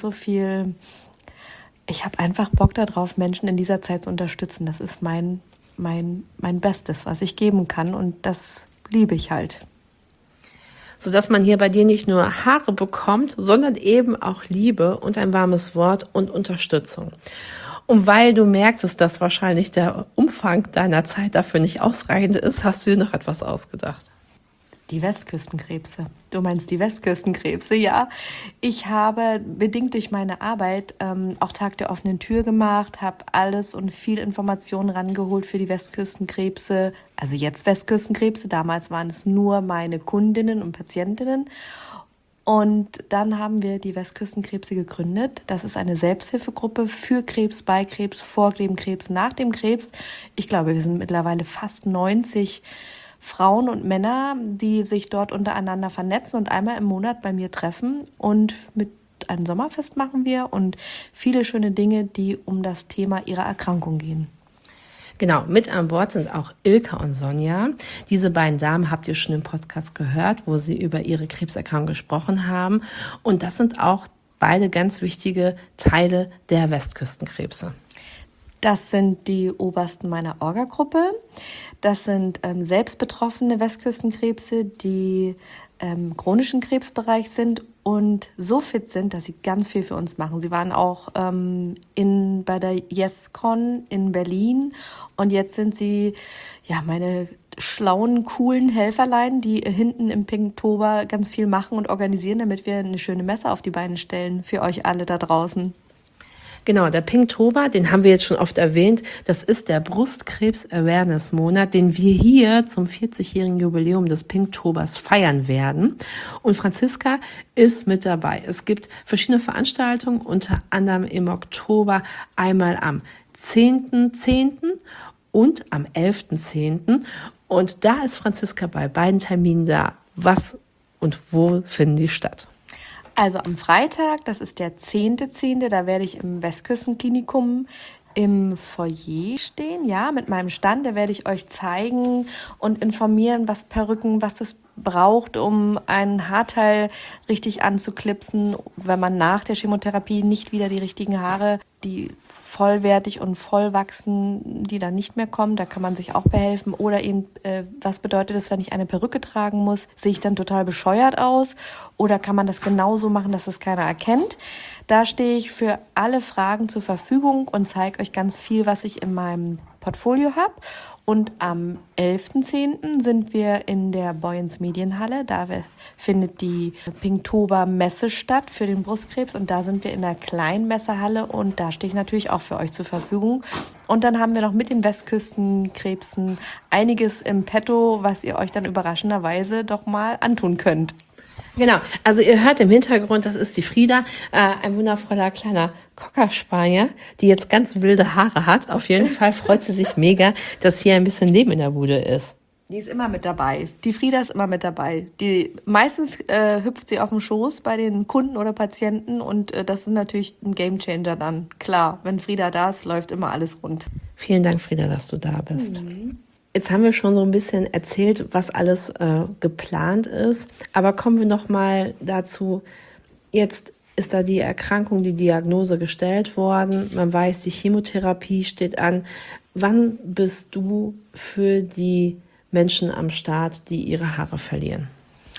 Speaker 5: ich habe einfach Bock darauf, Menschen in dieser Zeit zu unterstützen. Das ist mein Bestes, was ich geben kann und das liebe ich halt.
Speaker 1: Sodass man hier bei dir nicht nur Haare bekommt, sondern eben auch Liebe und ein warmes Wort und Unterstützung. Und weil du merktest, dass wahrscheinlich der Umfang deiner Zeit dafür nicht ausreichend ist, hast du dir noch etwas ausgedacht.
Speaker 5: Die Westküstenkrebse. Du meinst die Westküstenkrebse, ja. Ich habe bedingt durch meine Arbeit auch Tag der offenen Tür gemacht, habe alles und viel Informationen rangeholt für die Westküstenkrebse. Also jetzt Westküstenkrebse, damals waren es nur meine Kundinnen und Patientinnen. Und dann haben wir die Westküstenkrebse gegründet. Das ist eine Selbsthilfegruppe für Krebs, bei Krebs, vor dem Krebs, nach dem Krebs. Ich glaube, wir sind mittlerweile fast 90 Frauen und Männer, die sich dort untereinander vernetzen und einmal im Monat bei mir treffen. Und mit einem Sommerfest machen wir und viele schöne Dinge, die um das Thema ihrer Erkrankung gehen.
Speaker 1: Genau, mit an Bord sind auch Ilka und Sonja. Diese beiden Damen habt ihr schon im Podcast gehört, wo sie über ihre Krebserkrankung gesprochen haben. Und das sind auch beide ganz wichtige Teile der Westküstenkrebse.
Speaker 5: Das sind die Obersten meiner Orga-Gruppe. Das sind selbst betroffene Westküstenkrebse, die im chronischen Krebsbereich sind und so fit sind, dass sie ganz viel für uns machen. Sie waren auch bei der YesCon in Berlin und jetzt sind sie meine schlauen, coolen Helferlein, die hinten im Pinktober ganz viel machen und organisieren, damit wir eine schöne Messe auf die Beine stellen für euch alle da draußen.
Speaker 1: Genau, der Pinktober, den haben wir jetzt schon oft erwähnt, das ist der Brustkrebs-Awareness-Monat, den wir hier zum 40-jährigen Jubiläum des Pinktobers feiern werden. Und Franziska ist mit dabei. Es gibt verschiedene Veranstaltungen, unter anderem im Oktober einmal am 10.10. und am 11.10. Und da ist Franziska bei beiden Terminen da. Was und wo finden die statt?
Speaker 5: Also am Freitag, das ist der 10.10., da werde ich im Westküstenklinikum im Foyer stehen, mit meinem Stand. Da werde ich euch zeigen und informieren, was es braucht, um ein Haarteil richtig anzuklipsen, wenn man nach der Chemotherapie nicht wieder die richtigen Haare, die vollwertig und voll wachsen, die dann nicht mehr kommen. Da kann man sich auch behelfen. Oder eben, was bedeutet es, wenn ich eine Perücke tragen muss? Sehe ich dann total bescheuert aus? Oder kann man das genauso machen, dass es keiner erkennt? Da stehe ich für alle Fragen zur Verfügung und zeige euch ganz viel, was ich in meinem Portfolio habe. Und am 11.10. sind wir in der Boyens Medienhalle. Da findet die Pinktober-Messe statt für den Brustkrebs. Und da sind wir in der kleinen Messehalle und da stehe ich natürlich auch für euch zur Verfügung. Und dann haben wir noch mit den Westküstenkrebsen einiges im Petto, was ihr euch dann überraschenderweise doch mal antun könnt.
Speaker 1: Genau, also ihr hört im Hintergrund, das ist die Frieda, ein wundervoller kleiner Cocker-Spanier, die jetzt ganz wilde Haare hat. Auf jeden Fall freut sie sich mega, dass hier ein bisschen Leben in der Bude ist.
Speaker 5: Die ist immer mit dabei. Die Frieda ist immer mit dabei. Meistens hüpft sie auf dem Schoß bei den Kunden oder Patienten und das ist natürlich ein Gamechanger dann. Klar, wenn Frieda da ist, läuft immer alles rund.
Speaker 1: Vielen Dank, Frieda, dass du da bist. Jetzt haben wir schon so ein bisschen erzählt, was alles geplant ist. Aber kommen wir noch mal dazu, jetzt ist da die Erkrankung, die Diagnose gestellt worden. Man weiß, die Chemotherapie steht an. Wann bist du für die Menschen am Start, die ihre Haare verlieren?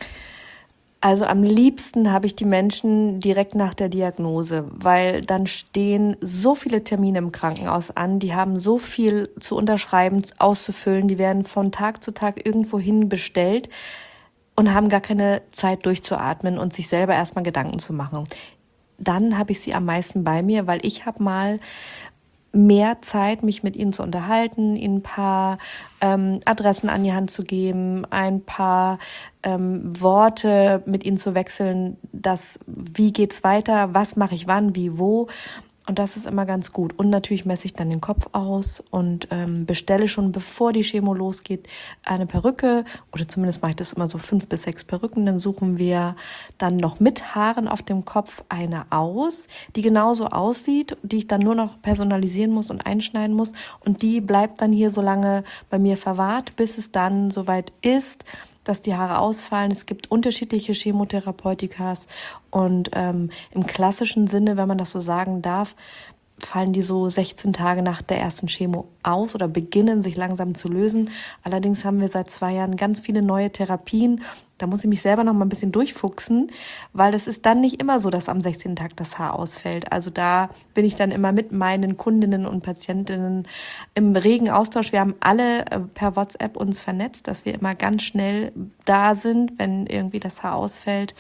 Speaker 5: Also am liebsten habe ich die Menschen direkt nach der Diagnose, weil dann stehen so viele Termine im Krankenhaus an, die haben so viel zu unterschreiben, auszufüllen, die werden von Tag zu Tag irgendwohin bestellt und haben gar keine Zeit durchzuatmen und sich selber erstmal Gedanken zu machen. Dann habe ich sie am meisten bei mir, weil ich habe mal mehr Zeit, mich mit ihnen zu unterhalten, ihnen ein paar Adressen an die Hand zu geben, ein paar Worte mit ihnen zu wechseln, wie geht's weiter, was mache ich wann, wie, wo. Und das ist immer ganz gut. Und natürlich messe ich dann den Kopf aus und bestelle schon, bevor die Chemo losgeht, eine Perücke. Oder zumindest mache ich das immer so 5 bis 6 Perücken. Dann suchen wir dann noch mit Haaren auf dem Kopf eine aus, die genauso aussieht, die ich dann nur noch personalisieren muss und einschneiden muss. Und die bleibt dann hier so lange bei mir verwahrt, bis es dann soweit ist, dass die Haare ausfallen. Es gibt unterschiedliche Chemotherapeutikas und im klassischen Sinne, wenn man das so sagen darf, fallen die so 16 Tage nach der ersten Chemo aus oder beginnen sich langsam zu lösen. Allerdings haben wir seit 2 Jahren ganz viele neue Therapien. Da muss ich mich selber noch mal ein bisschen durchfuchsen, weil es ist dann nicht immer so, dass am 16. Tag das Haar ausfällt. Also da bin ich dann immer mit meinen Kundinnen und Patientinnen im regen Austausch. Wir haben alle per WhatsApp uns vernetzt, dass wir immer ganz schnell da sind, wenn irgendwie das Haar ausfällt.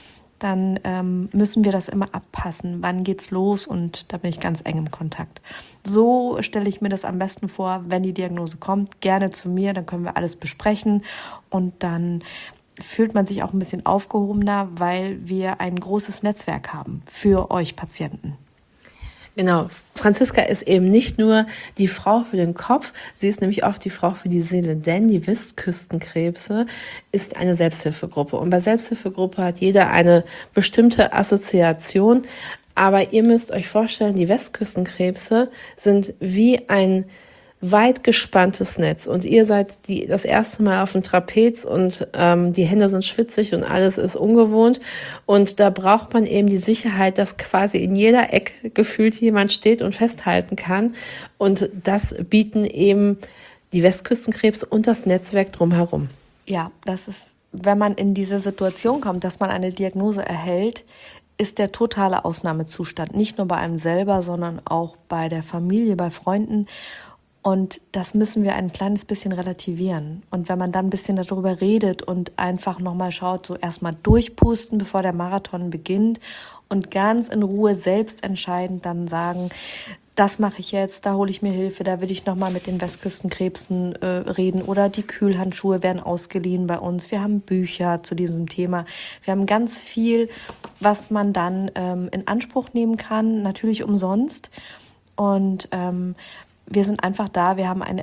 Speaker 5: Dann müssen wir das immer abpassen. Wann geht's los? Und da bin ich ganz eng im Kontakt. So stelle ich mir das am besten vor, wenn die Diagnose kommt, gerne zu mir, dann können wir alles besprechen und dann fühlt man sich auch ein bisschen aufgehobener, weil wir ein großes Netzwerk haben für euch Patienten.
Speaker 1: Genau, Franziska ist eben nicht nur die Frau für den Kopf, sie ist nämlich auch die Frau für die Seele, denn die Westküstenkrebse ist eine Selbsthilfegruppe. Und bei Selbsthilfegruppe hat jeder eine bestimmte Assoziation, aber ihr müsst euch vorstellen, die Westküstenkrebse sind wie ein weit gespanntes Netz und ihr seid das erste Mal auf dem Trapez und die Hände sind schwitzig und alles ist ungewohnt und da braucht man eben die Sicherheit, dass quasi in jeder Ecke gefühlt jemand steht und festhalten kann und das bieten eben die Westküstenkrebse und das Netzwerk drumherum.
Speaker 5: Ja, das ist, wenn man in diese Situation kommt, dass man eine Diagnose erhält, ist der totale Ausnahmezustand, nicht nur bei einem selber, sondern auch bei der Familie, bei Freunden. Und das müssen wir ein kleines bisschen relativieren. Und wenn man dann ein bisschen darüber redet und einfach nochmal schaut, so erstmal durchpusten, bevor der Marathon beginnt und ganz in Ruhe selbst entscheidend dann sagen, das mache ich jetzt, da hole ich mir Hilfe, da will ich nochmal mit den Westküstenkrebsen reden oder die Kühlhandschuhe werden ausgeliehen bei uns. Wir haben Bücher zu diesem Thema. Wir haben ganz viel, was man dann in Anspruch nehmen kann, natürlich umsonst. Und wir sind einfach da, wir haben einen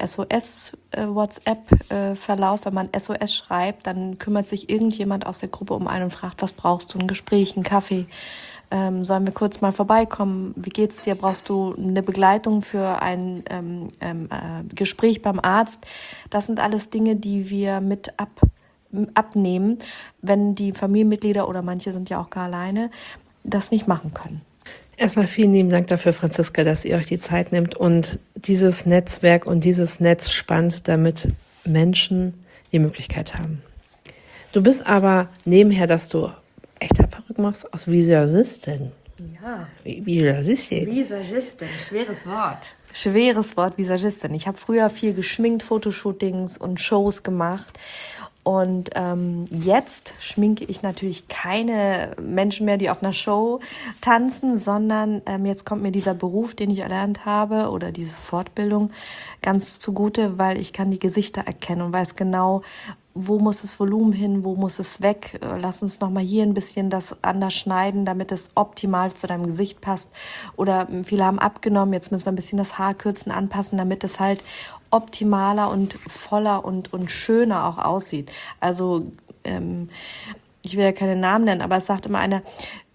Speaker 5: SOS-WhatsApp-Verlauf. Wenn man SOS schreibt, dann kümmert sich irgendjemand aus der Gruppe um einen und fragt, was brauchst du, ein Gespräch, einen Kaffee? Sollen wir kurz mal vorbeikommen? Wie geht's dir? Brauchst du eine Begleitung für ein Gespräch beim Arzt? Das sind alles Dinge, die wir mit abnehmen, wenn die Familienmitglieder oder manche sind ja auch gar alleine, das nicht machen können.
Speaker 1: Erstmal vielen lieben Dank dafür, Franziska, dass ihr euch die Zeit nehmt und dieses Netzwerk und dieses Netz spannt, damit Menschen die Möglichkeit haben. Du bist aber nebenher, dass du echte Perücken machst, aus Visagistin.
Speaker 5: Ja.
Speaker 1: Visagistin.
Speaker 5: Visagistin, schweres Wort. Schweres Wort, Visagistin. Ich habe früher viel geschminkt, Fotoshootings und Shows gemacht. Und jetzt schminke ich natürlich keine Menschen mehr, die auf einer Show tanzen, sondern jetzt kommt mir dieser Beruf, den ich erlernt habe oder diese Fortbildung ganz zugute, weil ich kann die Gesichter erkennen und weiß genau, wo muss das Volumen hin, wo muss es weg. Lass uns nochmal hier ein bisschen das anders schneiden, damit es optimal zu deinem Gesicht passt. Oder viele haben abgenommen, jetzt müssen wir ein bisschen das Haarkürzen anpassen, damit es halt optimaler und voller und schöner auch aussieht. Also ich will ja keine Namen nennen, aber es sagt immer einer,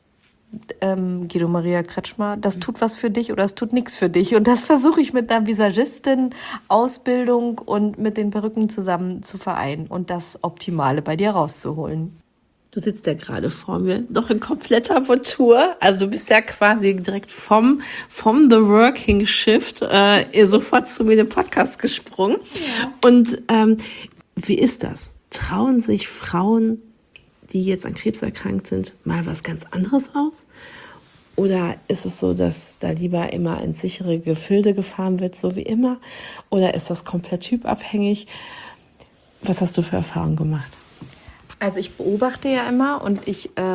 Speaker 5: Guido Maria Kretschmer, das tut was für dich oder es tut nichts für dich. Und das versuche ich mit einer Visagistin-Ausbildung und mit den Perücken zusammen zu vereinen und das Optimale bei dir rauszuholen.
Speaker 1: Du sitzt ja gerade vor mir, noch in kompletter Montur. Also du bist ja quasi direkt vom The Working Shift sofort zu mir in den Podcast gesprungen. Ja. Und wie ist das? Trauen sich Frauen, die jetzt an Krebs erkrankt sind, mal was ganz anderes aus? Oder ist es so, dass da lieber immer ins sichere Gefilde gefahren wird, so wie immer? Oder ist das komplett typabhängig? Was hast du für Erfahrungen gemacht?
Speaker 5: Also ich beobachte ja immer und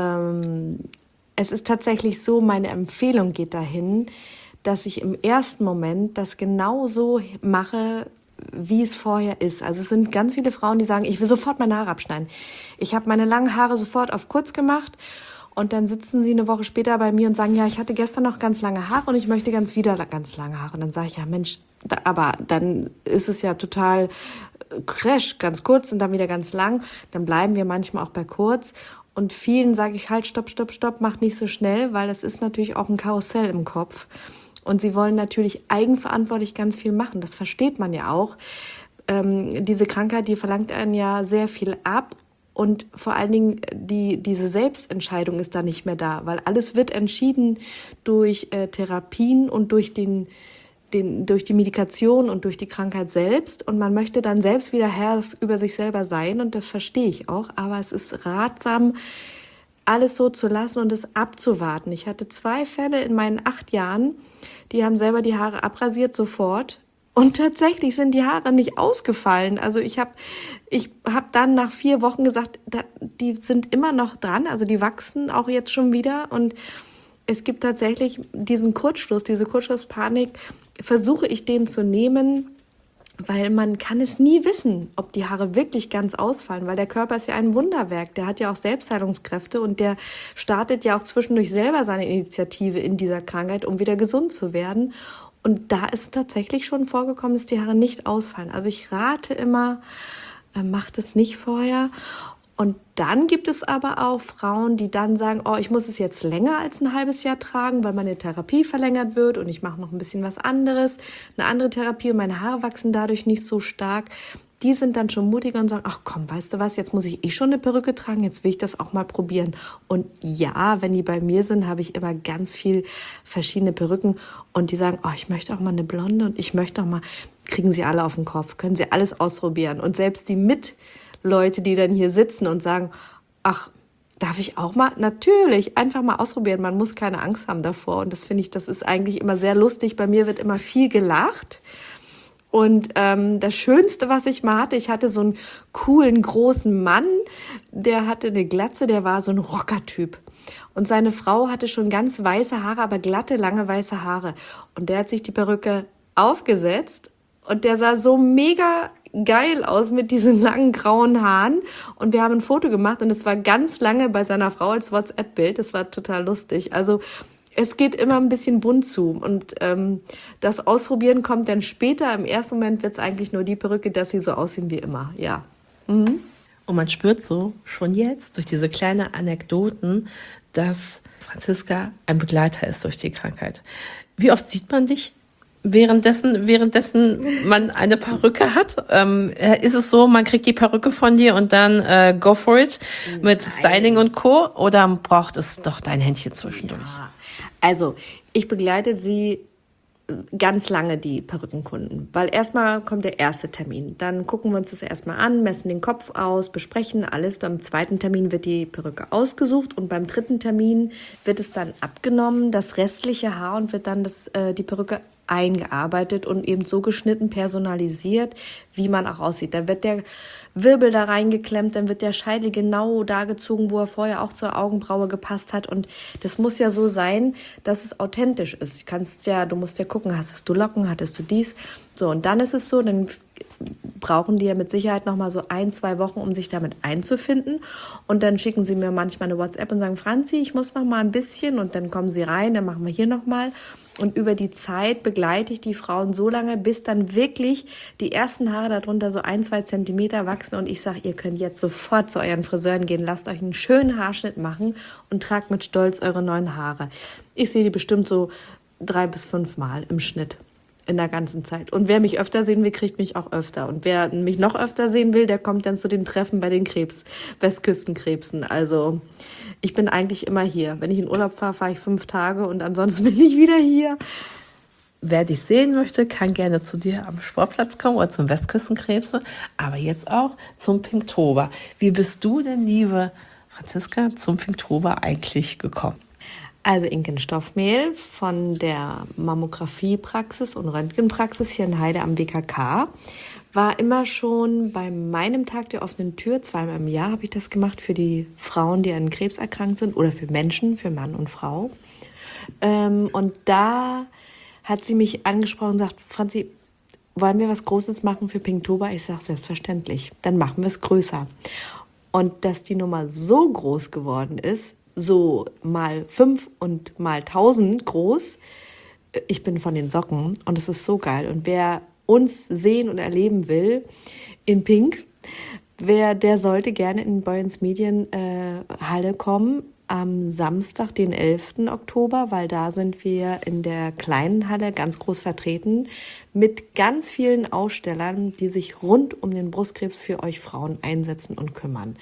Speaker 5: es ist tatsächlich so, meine Empfehlung geht dahin, dass ich im ersten Moment das genauso mache, wie es vorher ist. Also es sind ganz viele Frauen, die sagen, ich will sofort meine Haare abschneiden. Ich habe meine langen Haare sofort auf kurz gemacht und dann sitzen sie eine Woche später bei mir und sagen, ja, ich hatte gestern noch ganz lange Haare und ich möchte ganz lange Haare. Und dann sage ich, ja Mensch, aber dann ist es ja total crash, ganz kurz und dann wieder ganz lang. Dann bleiben wir manchmal auch bei kurz. Und vielen sage ich, halt, stopp, mach nicht so schnell, weil das ist natürlich auch ein Karussell im Kopf. Und sie wollen natürlich eigenverantwortlich ganz viel machen. Das versteht man ja auch. Diese Krankheit, die verlangt einen ja sehr viel ab. Und vor allen Dingen diese Selbstentscheidung ist da nicht mehr da, weil alles wird entschieden durch Therapien und durch die Medikation und durch die Krankheit selbst. Und man möchte dann selbst wieder Herr über sich selber sein. Und das verstehe ich auch. Aber es ist ratsam, alles so zu lassen und es abzuwarten. Ich hatte 2 Fälle in meinen 8 Jahren, die haben selber die Haare abrasiert sofort. Und tatsächlich sind die Haare nicht ausgefallen. Also ich hab dann nach 4 Wochen gesagt, die sind immer noch dran. Also die wachsen auch jetzt schon wieder. Und es gibt tatsächlich diesen Kurzschluss, diese Kurzschlusspanik, versuche ich den zu nehmen, weil man kann es nie wissen, ob die Haare wirklich ganz ausfallen, weil der Körper ist ja ein Wunderwerk, der hat ja auch Selbstheilungskräfte und der startet ja auch zwischendurch selber seine Initiative in dieser Krankheit, um wieder gesund zu werden. Und da ist tatsächlich schon vorgekommen, dass die Haare nicht ausfallen. Also ich rate immer, macht es nicht vorher. Und dann gibt es aber auch Frauen, die dann sagen, oh, ich muss es jetzt länger als ein halbes Jahr tragen, weil meine Therapie verlängert wird und ich mache noch ein bisschen was anderes, eine andere Therapie und meine Haare wachsen dadurch nicht so stark. Die sind dann schon mutiger und sagen, ach komm, weißt du was, jetzt muss ich schon eine Perücke tragen, jetzt will ich das auch mal probieren. Und ja, wenn die bei mir sind, habe ich immer ganz viel verschiedene Perücken und die sagen, oh, ich möchte auch mal eine Blonde und ich möchte auch mal, kriegen sie alle auf den Kopf, können sie alles ausprobieren. Und selbst die Leute, die dann hier sitzen und sagen, ach, darf ich auch mal? Natürlich, einfach mal ausprobieren. Man muss keine Angst haben davor. Und das finde ich, das ist eigentlich immer sehr lustig. Bei mir wird immer viel gelacht. Und das Schönste, was ich mal hatte, ich hatte so einen coolen, großen Mann, der hatte eine Glatze, der war so ein Rockertyp. Und seine Frau hatte schon ganz weiße Haare, aber glatte, lange weiße Haare. Und der hat sich die Perücke aufgesetzt und der sah so mega geil aus mit diesen langen grauen Haaren und wir haben ein Foto gemacht und es war ganz lange bei seiner Frau als WhatsApp-Bild. Das war total lustig. Also es geht immer ein bisschen bunt zu und das Ausprobieren kommt dann später. Im ersten Moment wird es eigentlich nur die Perücke, dass sie so aussehen wie immer. Ja. Mhm.
Speaker 1: Und man spürt so schon jetzt durch diese kleinen Anekdoten, dass Franziska ein Begleiter ist durch die Krankheit. Wie oft sieht man dich? Währenddessen man eine Perücke hat, ist es so, man kriegt die Perücke von dir und dann go for it mit Styling und Co. Oder braucht es doch dein Händchen zwischendurch?
Speaker 5: Ja. Also ich begleite sie ganz lange, die Perückenkunden, weil erstmal kommt der erste Termin. Dann gucken wir uns das erstmal an, messen den Kopf aus, besprechen alles. Beim zweiten Termin wird die Perücke ausgesucht und beim dritten Termin wird es dann abgenommen, das restliche Haar, und wird dann die Perücke eingearbeitet und eben so geschnitten, personalisiert, wie man auch aussieht. Dann wird der Wirbel da reingeklemmt, dann wird der Scheitel genau da gezogen, wo er vorher auch zur Augenbraue gepasst hat. Und das muss ja so sein, dass es authentisch ist. Du musst ja gucken, hattest du Locken, hattest du dies? So, und dann ist es so, dann brauchen die ja mit Sicherheit noch mal so 1-2 Wochen, um sich damit einzufinden. Und dann schicken sie mir manchmal eine WhatsApp und sagen, Franzi, ich muss noch mal ein bisschen. Und dann kommen sie rein, dann machen wir hier noch mal. Und über die Zeit begleite ich die Frauen so lange, bis dann wirklich die ersten Haare darunter so 1-2 Zentimeter wachsen. Und ich sage, ihr könnt jetzt sofort zu euren Friseuren gehen, lasst euch einen schönen Haarschnitt machen und tragt mit Stolz eure neuen Haare. Ich sehe die bestimmt so 3 bis 5 Mal im Schnitt. in der ganzen Zeit. Und wer mich öfter sehen will, kriegt mich auch öfter. Und wer mich noch öfter sehen will, der kommt dann zu den Treffen bei den Westküstenkrebsen. Also ich bin eigentlich immer hier. Wenn ich in Urlaub fahre, fahre ich 5 Tage und ansonsten bin ich wieder hier.
Speaker 1: Wer dich sehen möchte, kann gerne zu dir am Sportplatz kommen oder zum Westküstenkrebse, aber jetzt auch zum Pinktober. Wie bist du denn, liebe Franziska, zum Pinktober eigentlich gekommen?
Speaker 5: Also Inken Stoffmehl von der Mammografiepraxis und Röntgenpraxis hier in Heide am WKK war immer schon bei meinem Tag der offenen Tür, 2-mal im Jahr habe ich das gemacht für die Frauen, die an Krebs erkrankt sind oder für Menschen, für Mann und Frau. Und da hat sie mich angesprochen und sagt, Franzi, wollen wir was Großes machen für Pinktober? Ich sage, selbstverständlich, dann machen wir es größer. Und dass die Nummer so groß geworden ist, so mal 5 und mal 1000 groß, ich bin von den Socken und es ist so geil. Und wer uns sehen und erleben will in Pink, der sollte gerne in Boyens Medienhalle kommen am Samstag, den 11. Oktober, weil da sind wir in der kleinen Halle ganz groß vertreten mit ganz vielen Ausstellern, die sich rund um den Brustkrebs für euch Frauen einsetzen und kümmern.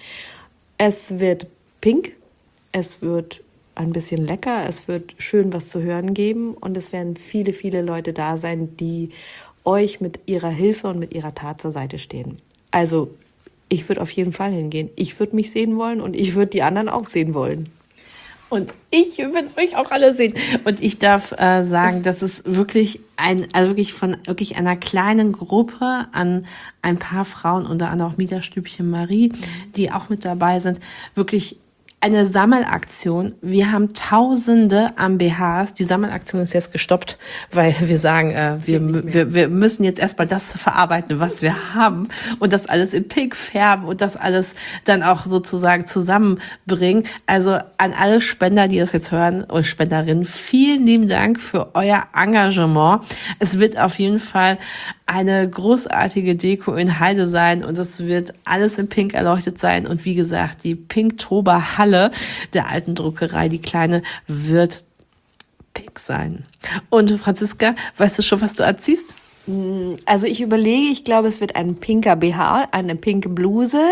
Speaker 5: Es wird pink, es wird ein bisschen lecker, es wird schön was zu hören geben und es werden viele, viele Leute da sein, die euch mit ihrer Hilfe und mit ihrer Tat zur Seite stehen. Also ich würde auf jeden Fall hingehen. Ich würde mich sehen wollen und ich würde die anderen auch sehen wollen.
Speaker 1: Und ich will euch auch alle sehen. Und ich darf sagen, dass es wirklich von einer kleinen Gruppe an ein paar Frauen, unter anderem auch Miederstübchen Marie, die auch mit dabei sind, wirklich eine Sammelaktion. Wir haben Tausende an BHs. Die Sammelaktion ist jetzt gestoppt, weil wir sagen, wir müssen jetzt erstmal das verarbeiten, was wir haben und das alles in Pink färben und das alles dann auch sozusagen zusammenbringen. Also an alle Spender, die das jetzt hören und Spenderinnen, vielen lieben Dank für euer Engagement. Es wird auf jeden Fall eine großartige Deko in Heide sein und es wird alles in Pink erleuchtet sein. Und wie gesagt, die Pinktober-Halle der alten Druckerei, die kleine, wird pink sein. Und Franziska, weißt du schon, was du anziehst?
Speaker 5: Also ich überlege, ich glaube, es wird ein pinker BH, eine pinke Bluse,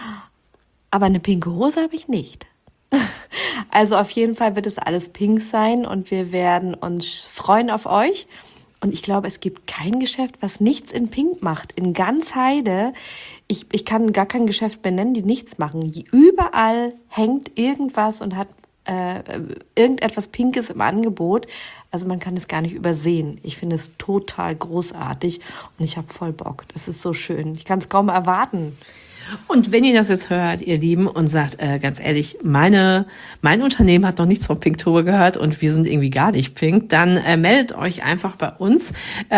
Speaker 5: aber eine pinke Hose habe ich nicht. Also auf jeden Fall wird es alles pink sein und wir werden uns freuen auf euch. Und ich glaube, es gibt kein Geschäft, was nichts in Pink macht. In ganz Heide, ich kann gar kein Geschäft benennen, die nichts machen. Überall hängt irgendwas und hat irgendetwas Pinkes im Angebot. Also man kann es gar nicht übersehen. Ich finde es total großartig und ich habe voll Bock. Das ist so schön. Ich kann es kaum erwarten.
Speaker 1: Und wenn ihr das jetzt hört, ihr Lieben, und sagt, ganz ehrlich, mein Unternehmen hat noch nichts von Pinktober gehört und wir sind irgendwie gar nicht pink, dann meldet euch einfach bei uns.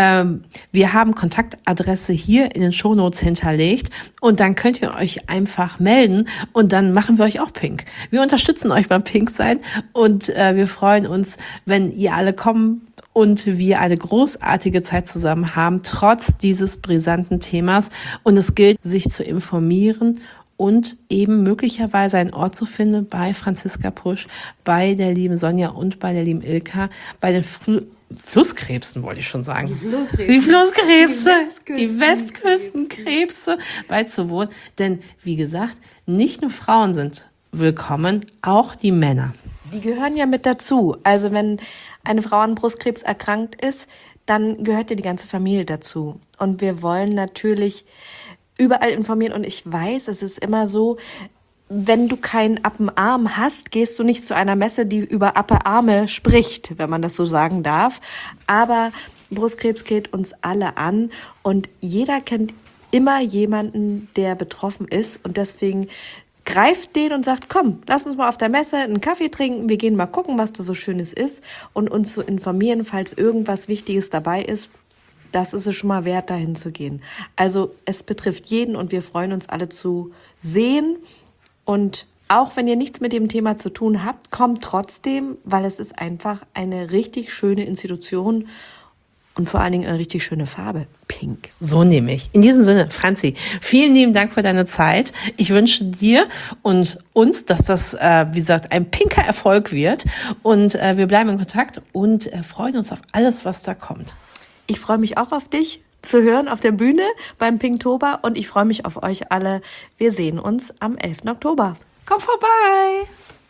Speaker 1: Wir haben Kontaktadresse hier in den Shownotes hinterlegt und dann könnt ihr euch einfach melden und dann machen wir euch auch pink. Wir unterstützen euch beim Pink-Sein und wir freuen uns, wenn ihr alle kommen und wir eine großartige Zeit zusammen haben, trotz dieses brisanten Themas. Und es gilt, sich zu informieren und eben möglicherweise einen Ort zu finden bei Franziska Pusch, bei der lieben Sonja und bei der lieben Ilka, bei den Flusskrebsen, wollte ich schon sagen. Die Flusskrebse, die Westküstenkrebse beizuwohnen. Denn, wie gesagt, nicht nur Frauen sind willkommen, auch die Männer.
Speaker 5: Die gehören ja mit dazu. Also wenn eine Frau an Brustkrebs erkrankt ist, dann gehört ja die ganze Familie dazu. Und wir wollen natürlich überall informieren. Und ich weiß, es ist immer so, wenn du keinen Appenarm hast, gehst du nicht zu einer Messe, die über Appenarme spricht, wenn man das so sagen darf. Aber Brustkrebs geht uns alle an und jeder kennt immer jemanden, der betroffen ist. Und deswegen greift den und sagt, komm, lass uns mal auf der Messe einen Kaffee trinken, wir gehen mal gucken, was da so Schönes ist und uns zu informieren, falls irgendwas Wichtiges dabei ist. Das ist es schon mal wert, dahin zu gehen. Also es betrifft jeden und wir freuen uns alle zu sehen. Und auch wenn ihr nichts mit dem Thema zu tun habt, kommt trotzdem, weil es ist einfach eine richtig schöne Institution und vor allen Dingen eine richtig schöne Farbe. Pink.
Speaker 1: So nehme ich. In diesem Sinne, Franzi, vielen lieben Dank für deine Zeit. Ich wünsche dir und uns, dass das, wie gesagt, ein pinker Erfolg wird. Und wir bleiben in Kontakt und freuen uns auf alles, was da kommt.
Speaker 5: Ich freue mich auch auf dich zu hören auf der Bühne beim Pinktober und ich freue mich auf euch alle. Wir sehen uns am 11. Oktober.
Speaker 1: Komm vorbei!